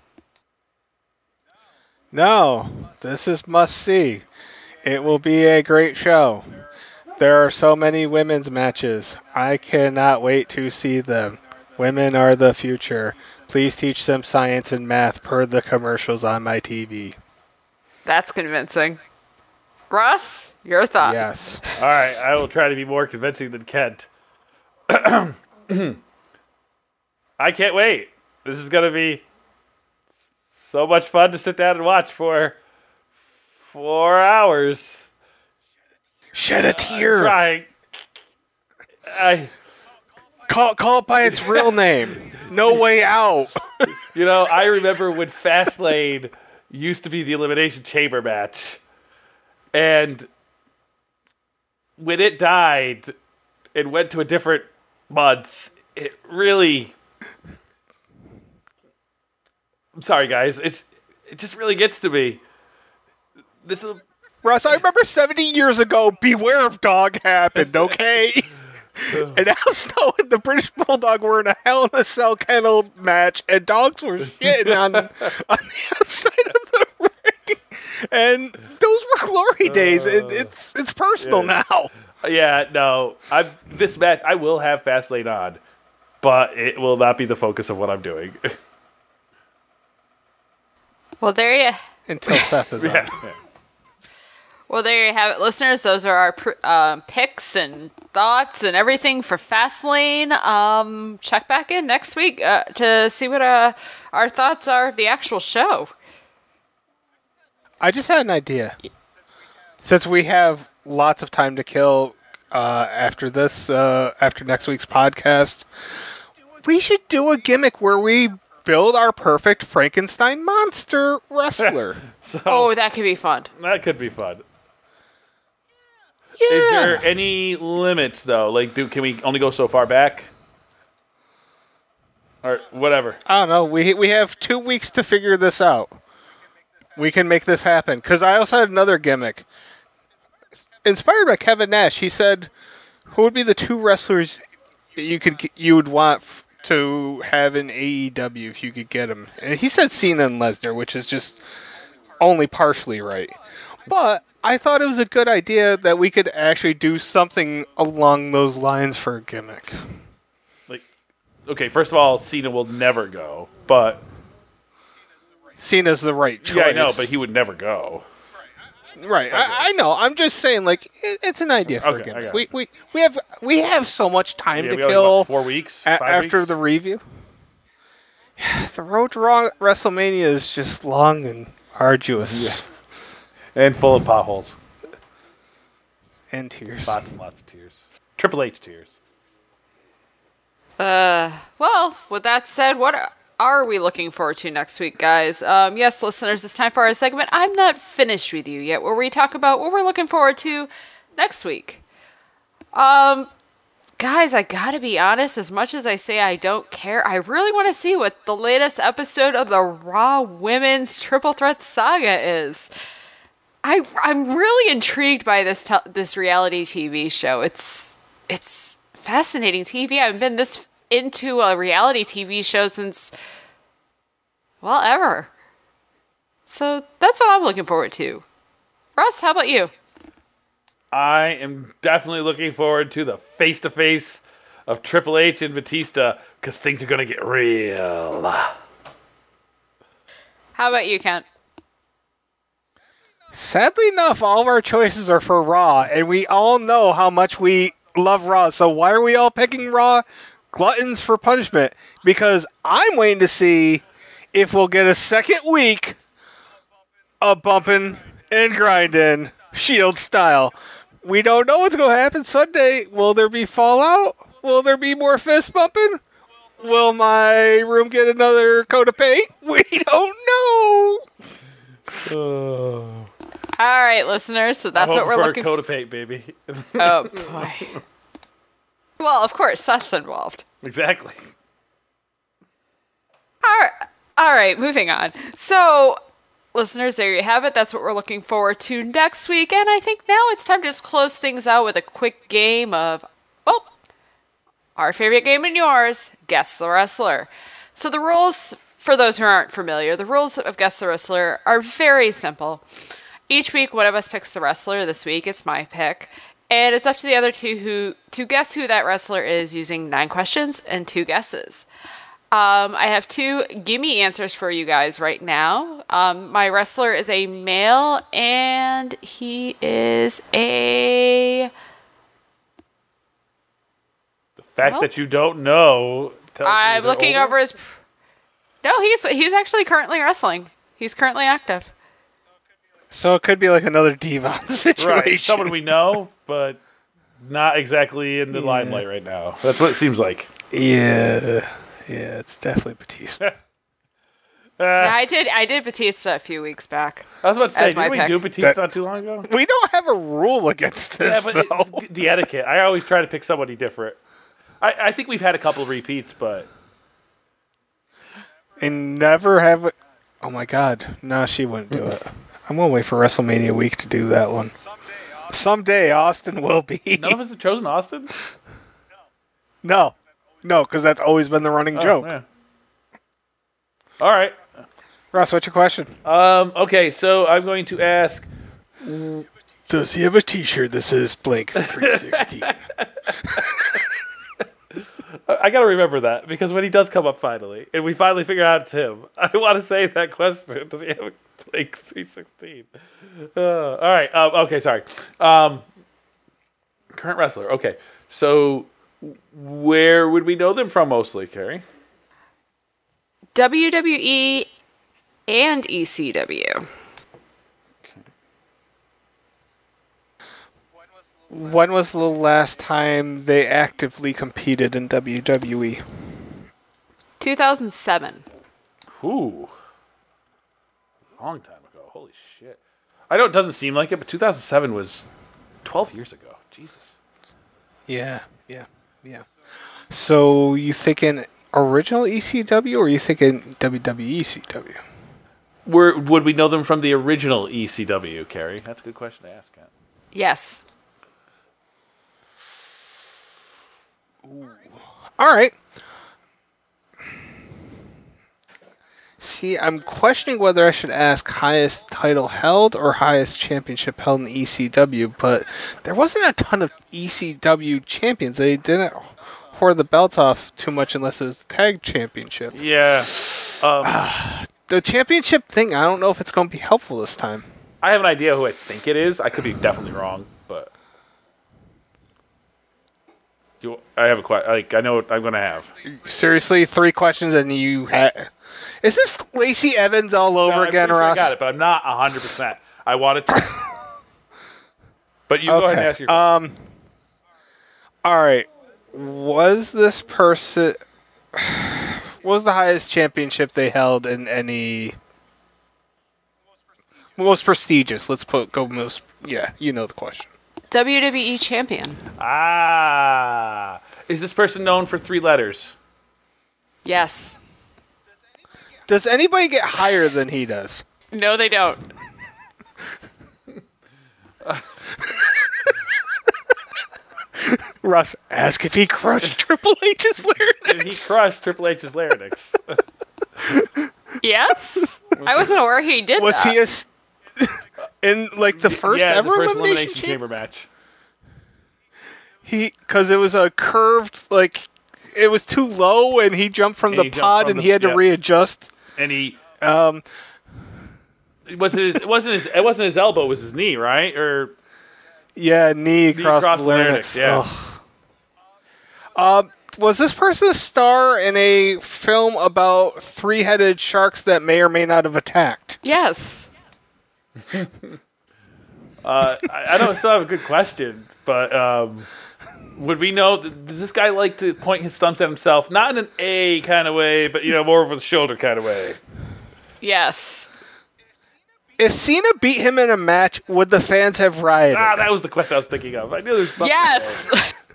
No, this is must see. It will be a great show. There are so many women's matches. I cannot wait to see them. Women are the future. Please teach them science and math per the commercials on my T V. That's convincing. Russ, your thought. Yes. All right, I will try to be more convincing than Kent. I can't wait. This is going to be so much fun to sit down and watch for four hours. Shed a tear. I'm trying. I, Call, call it by its real name. No Way Out. you know, I remember when Fastlane used to be the Elimination Chamber match. And when it died and went to a different month, it really... I'm sorry, guys. It's It just really gets to me. This will... Russ, I remember seventy years ago, Beware of Dog happened, okay? And Al Snow and the British Bulldog were in a Hell in a Cell kennel match, and dogs were shitting on, on the outside of the ring. And those were glory days. It, it's it's personal yeah. now. Yeah, no. I'm, this match, I will have Fastlane on, but it will not be the focus of what I'm doing. Well, there you Until Seth is on. yeah. Well, there you have it, listeners. Those are our pr- um, picks and thoughts and everything for Fastlane. Um, check back in next week uh, to see what uh, our thoughts are of the actual show. I just had an idea. Since we have lots of time to kill uh, after this, uh, after next week's podcast, we should do a gimmick where we build our perfect Frankenstein monster wrestler. So Oh, that could be fun. that could be fun. Yeah. Is there any limits though? Like, do can we only go so far back, or whatever? I don't know. We we have two weeks to figure this out. We can make this happen. Because I also had another gimmick. Inspired by Kevin Nash, he said, who would be the two wrestlers you could you would want f- to have in A E W if you could get them? And he said Cena and Lesnar, which is just only partially right. But I thought it was a good idea that we could actually do something along those lines for a gimmick. Like, okay, first of all, Cena will never go, but Cena's the right choice. yeah, I know, but he would never go. Right, Okay. I, I know. I'm just saying, like, it, it's an idea for Okay, a I gimmick. got We, it. we we have we have so much time Yeah, to we only, kill what, four weeks a- Five after weeks? the review. The road to Raw- WrestleMania is just long and arduous, Yeah. and full of potholes, and tears. lots and lots of tears, Triple H tears. Uh, well, with that said, what are- are we looking forward to next week, guys? Um, yes, listeners, it's time for our segment. I'm not finished with you yet, where we talk about what we're looking forward to next week. Um, guys, I gotta be honest, as much as I say I don't care, I really want to see what the latest episode of the Raw Women's Triple Threat Saga is. I, I'm really intrigued by this tel- this reality T V show. It's it's fascinating T V. I haven't been this into a reality T V show since, well, ever. So that's what I'm looking forward to. Russ, how about you? I am definitely looking forward to the face-to-face of Triple H and Batista because things are going to get real. How about you, Kent? Sadly enough, all of our choices are for Raw, and we all know how much we love Raw. So why are we all picking Raw? Gluttons for punishment. Because I'm waiting to see if we'll get a second week of bumping and grinding, Shield style. We don't know what's going to happen Sunday. Will there be fallout? Will there be more fist bumping? Will my room get another coat of paint? We don't know. Oh, All right, listeners. So that's what we're for looking a coat of paint, baby. for. Oh boy. Well, of course, Seth's involved. Exactly. All right, all right, moving on. So, listeners, there you have it. That's what we're looking forward to next week. And I think now it's time to just close things out with a quick game of, well, our favorite game and yours, Guess the Wrestler. So the rules, for those who aren't familiar, the rules of Guess the Wrestler are very simple. Each week, one of us picks the wrestler. This week, it's my pick. And it's up to the other two who to guess who that wrestler is using nine questions and two guesses. Um, I have two gimme answers for you guys right now. Um, my wrestler is a male, and he is a... The fact Well, that you don't know tells me I'm they're looking older. over his... No, he's he's actually currently wrestling. He's currently active. So it could be like another Devon situation. Right, someone we know, but not exactly in the Yeah. limelight right now. That's what it seems like. Yeah, yeah, it's definitely Batista. Uh, Yeah, I did I did Batista a few weeks back. I was about to say, As my didn't we pick. do Batista That- not too long ago? We don't have a rule against this, Yeah, but though. it, the etiquette. I always try to pick somebody different. I, I think we've had a couple of repeats, but And never have it. Oh my God, no, she wouldn't do it. I'm gonna wait for WrestleMania week to do that one. Someday Austin will be. none of us have chosen Austin. No, no, because that's always been the running Oh, joke. yeah. All right. Ross, what's your question? Um, okay, so I'm going to ask. Does he have a T-shirt that says blank three sixteen? I got to remember that because when he does come up finally, and we finally figure out it's him, I want to say that question. Does he have a like three sixteen? Uh, all right. Um, okay. Sorry. Um, current wrestler. Okay. So where would we know them from mostly, Carrie? W W E and E C W. When was the last time they actively competed in W W E? two thousand seven. Ooh. Long time ago. Holy shit. I know it doesn't seem like it, but two thousand seven was twelve years ago. Jesus. Yeah, yeah, yeah. So you thinking original E C W or you thinking W W E C W? Were, would we know them from the original E C W, Carrie? That's a good question to ask. Kat. Yes. All right. See, I'm questioning whether I should ask highest title held or highest championship held in E C W, but there wasn't a ton of E C W champions. They didn't hoard the belt off too much unless it was the tag championship. Yeah. Um, The championship thing, I don't know if it's going to be helpful this time. I have an idea who I think it is. I could be definitely wrong, but do you, I have a question. Like I know what I'm going to have. Seriously, three questions and you had... Is this Lacey Evans all over No, again, I'm pretty sure I Ross? got it, but I'm not one hundred percent. I wanted to. But you go ahead and ask your question. Um, all right. Was this person... What was the highest championship they held in any... Most prestigious. Let's put go most... Yeah, you know the question. W W E champion. Ah. Is this person known for three letters? Yes. Does anybody get higher than he does? No, they don't. Russ, ask if he crushed Triple H's larynx. Did he crush Triple H's larynx? Yes? I wasn't aware he did Was that. he a... s- in, like, the first yeah, ever the first elimination, elimination chamber? chamber match. He... Because it was a curved, like... It was too low, and he jumped from And the he jumped pod, from and the- he had to yeah. readjust. And he Um... it wasn't his it wasn't his it wasn't his elbow, it was his knee, right? Or Yeah, knee across, across the the larynx. larynx, yeah. Ugh. Um, was this person a star in a film about three-headed sharks that may or may not have attacked? Yes. uh, I, I don't still have a good question, but um, would we know? Does this guy like to point his thumbs at himself, not in an A kind of way, but you know, more of a shoulder kind of way? Yes. If Cena beat him in a match, would the fans have rioted? Ah, that was the question I was thinking of. I knew there was something. Yes.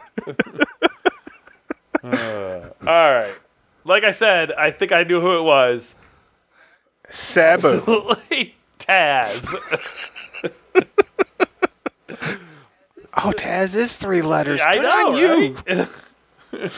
Uh, all right. Like I said, I think I knew who it was. Sabu. Absolutely Taz. Oh, Taz is three letters. I Good know, on you. right?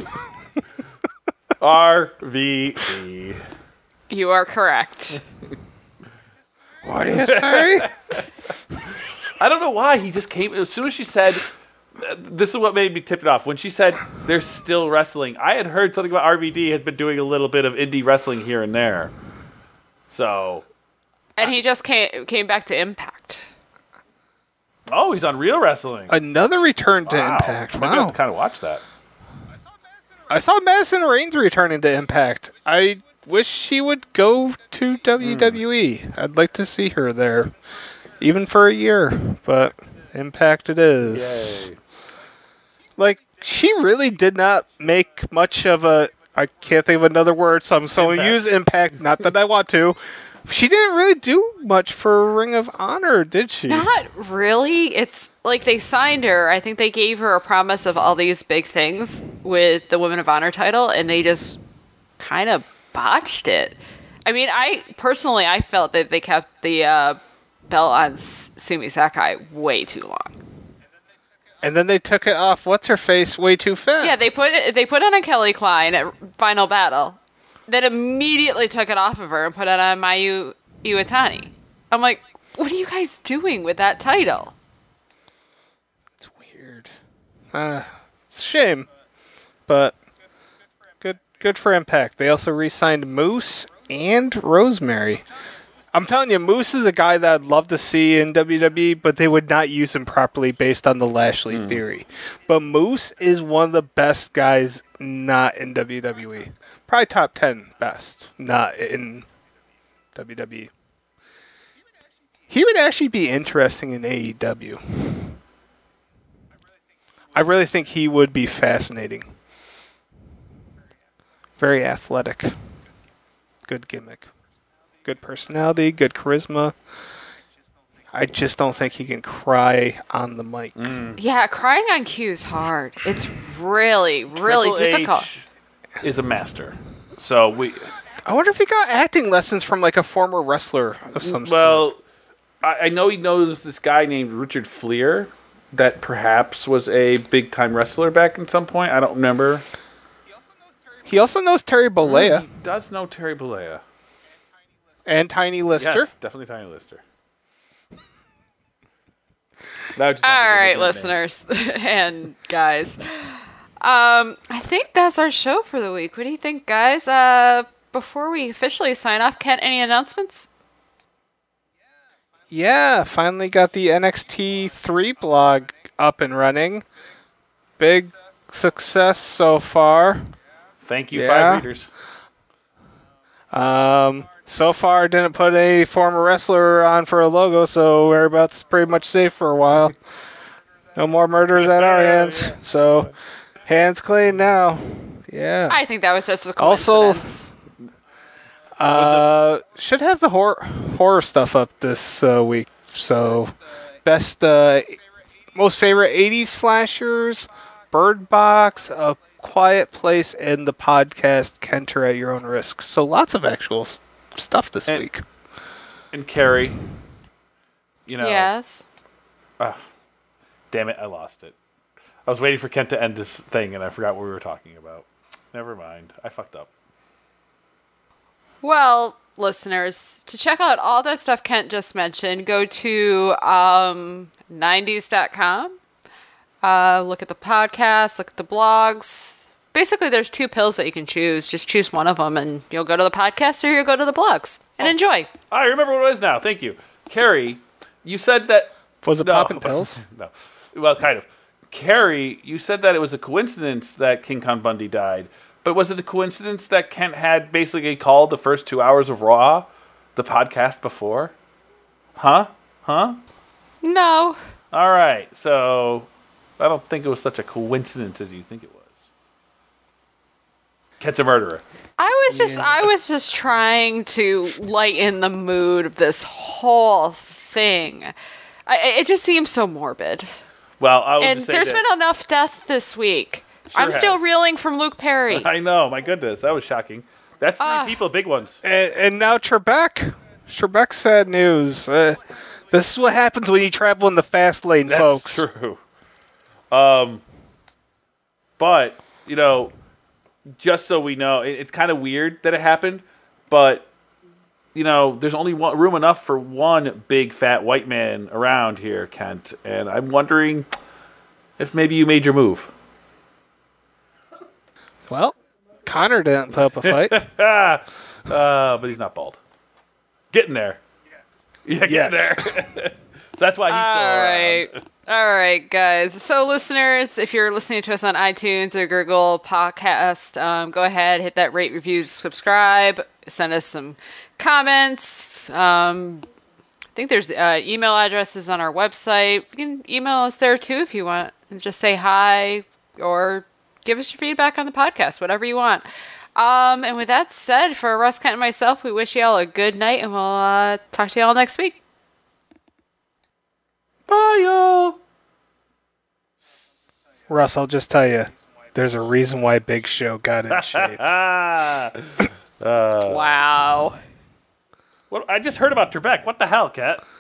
R V E. You are correct. What do you say? I don't know why he just came. As soon as she said, this is what made me tip it off. When she said they're still wrestling, I had heard something about R V D had been doing a little bit of indie wrestling here and there. So, And he just came came back to Impact. oh, he's on Real Wrestling. Another return to Wow. Impact. Maybe I have Wow. to kind of watch that. I saw Madison Reigns returning to Impact. I wish she would go to W W E. I'd like to see her there, even for a year. But Impact it is. Yay. Like, she really did not make much of a... I can't think of another word, so I'm so going to Impact. use Impact. Not that I want to. She didn't really do much for Ring of Honor, did she? Not really. It's like they signed her. I think they gave her a promise of all these big things with the Women of Honor title, and they just kind of botched it. I mean, I personally, I felt that they kept the uh, belt on S- Sumi Sakai way too long. And then they took it off What's-Her-Face way too fast. Yeah, they put it. They put it on Kelly Klein at Final Battle, then immediately took it off of her and put it on Mayu Iwatani. I'm like, what are you guys doing with that title? It's weird. Uh, it's a shame. But good good for Impact. They also re-signed Moose and Rosemary. I'm telling you, Moose is a guy that I'd love to see in W W E, but they would not use him properly based on the Lashley theory. But Moose is one of the best guys not in W W E. Probably top ten best, not in W W E. He would actually be interesting in A E W. I really think he would be fascinating. Very athletic. Good gimmick. Good personality, good charisma. I just don't think he can cry on the mic. Mm. Yeah, crying on cue is hard. It's really, really Triple difficult. H is a master. So we. I wonder if he got acting lessons from like a former wrestler of some sort. Well, I, I know he knows this guy named Richard Fleer that perhaps was a big time wrestler back at some point. I don't remember. He also knows Terry Bollea He does know Terry Bollea. and Tiny Lister. Yes, definitely Tiny Lister. All All right, listeners and guys. Um, I think that's our show for the week. What do you think, guys? Uh, before we officially sign off, Kent, any announcements? Yeah, finally got the N X T three blog up and running. Big success so far. Thank you, Yeah. five readers. Um, so far, didn't put a former wrestler on for a logo, so we're about pretty much safe for a while. No more murders at our hands, so hands clean now. Yeah. I think that was just a Also- coincidence. Uh, should have the horror horror stuff up this uh, week. So, best, uh, most favorite eighties slashers, Bird Box, A Quiet Place, and the podcast Kenter at Your Own Risk. So lots of actual s- stuff this And- week. And Carrie, you know. Yes. ah, damn it, I lost it. I was waiting for Kent to end this thing, and I forgot what we were talking about. Never mind. I fucked up. Well, listeners, to check out all that stuff Kent just mentioned, go to um, nineties dot com. Uh, look at the podcast, look at the blogs. Basically, there's two pills that you can choose. Just choose one of them, and you'll go to the podcast or you'll go to the blogs. And Oh. enjoy. I remember what it is now. Thank you. Carrie, you said that... Was it No. popping pills? No. Well, kind of. Carrie, you said that it was a coincidence that King Kong Bundy died, but was it a coincidence that Kent had basically called the first two hours of Raw the podcast before? Huh? Huh? No. All right. So I don't think it was such a coincidence as you think it was. Kent's a murderer. I was just I was just trying to lighten the mood of this whole thing. I, it just seems so morbid. Well, I will And just say there's this. been enough death this week. Sure I'm still has. reeling from Luke Perry. I know. My goodness, that was shocking. That's three Ah. people, big ones. And, and now Trebek. Trebek's sad news. Uh, this is what happens when you travel in the fast lane, That's folks. true. Um, but you know, just so we know, it, it's kind of weird that it happened. But you know, there's only one room enough for one big fat white man around here, Kent. And I'm wondering if maybe you made your move. Well, Connor didn't put up a fight. Ah, uh, but he's not bald. Getting there. Yeah, getting Yes. there. That's why he's still All around. right. All right, guys. So, listeners, if you're listening to us on iTunes or Google Podcast, um, go ahead, hit that rate, review, subscribe, send us some comments. Um, I think there's uh, email addresses on our website. You can email us there too if you want, and just say hi or give us your feedback on the podcast, whatever you want. Um, and with that said, for Russ, Kent, and myself, we wish you all a good night, and we'll uh, talk to you all next week. Bye, y'all. Russ, I'll just tell you, there's a reason why Big Show got in shape. Ah. Uh, Wow. Well, I just heard about Trebek. What the hell, Kat?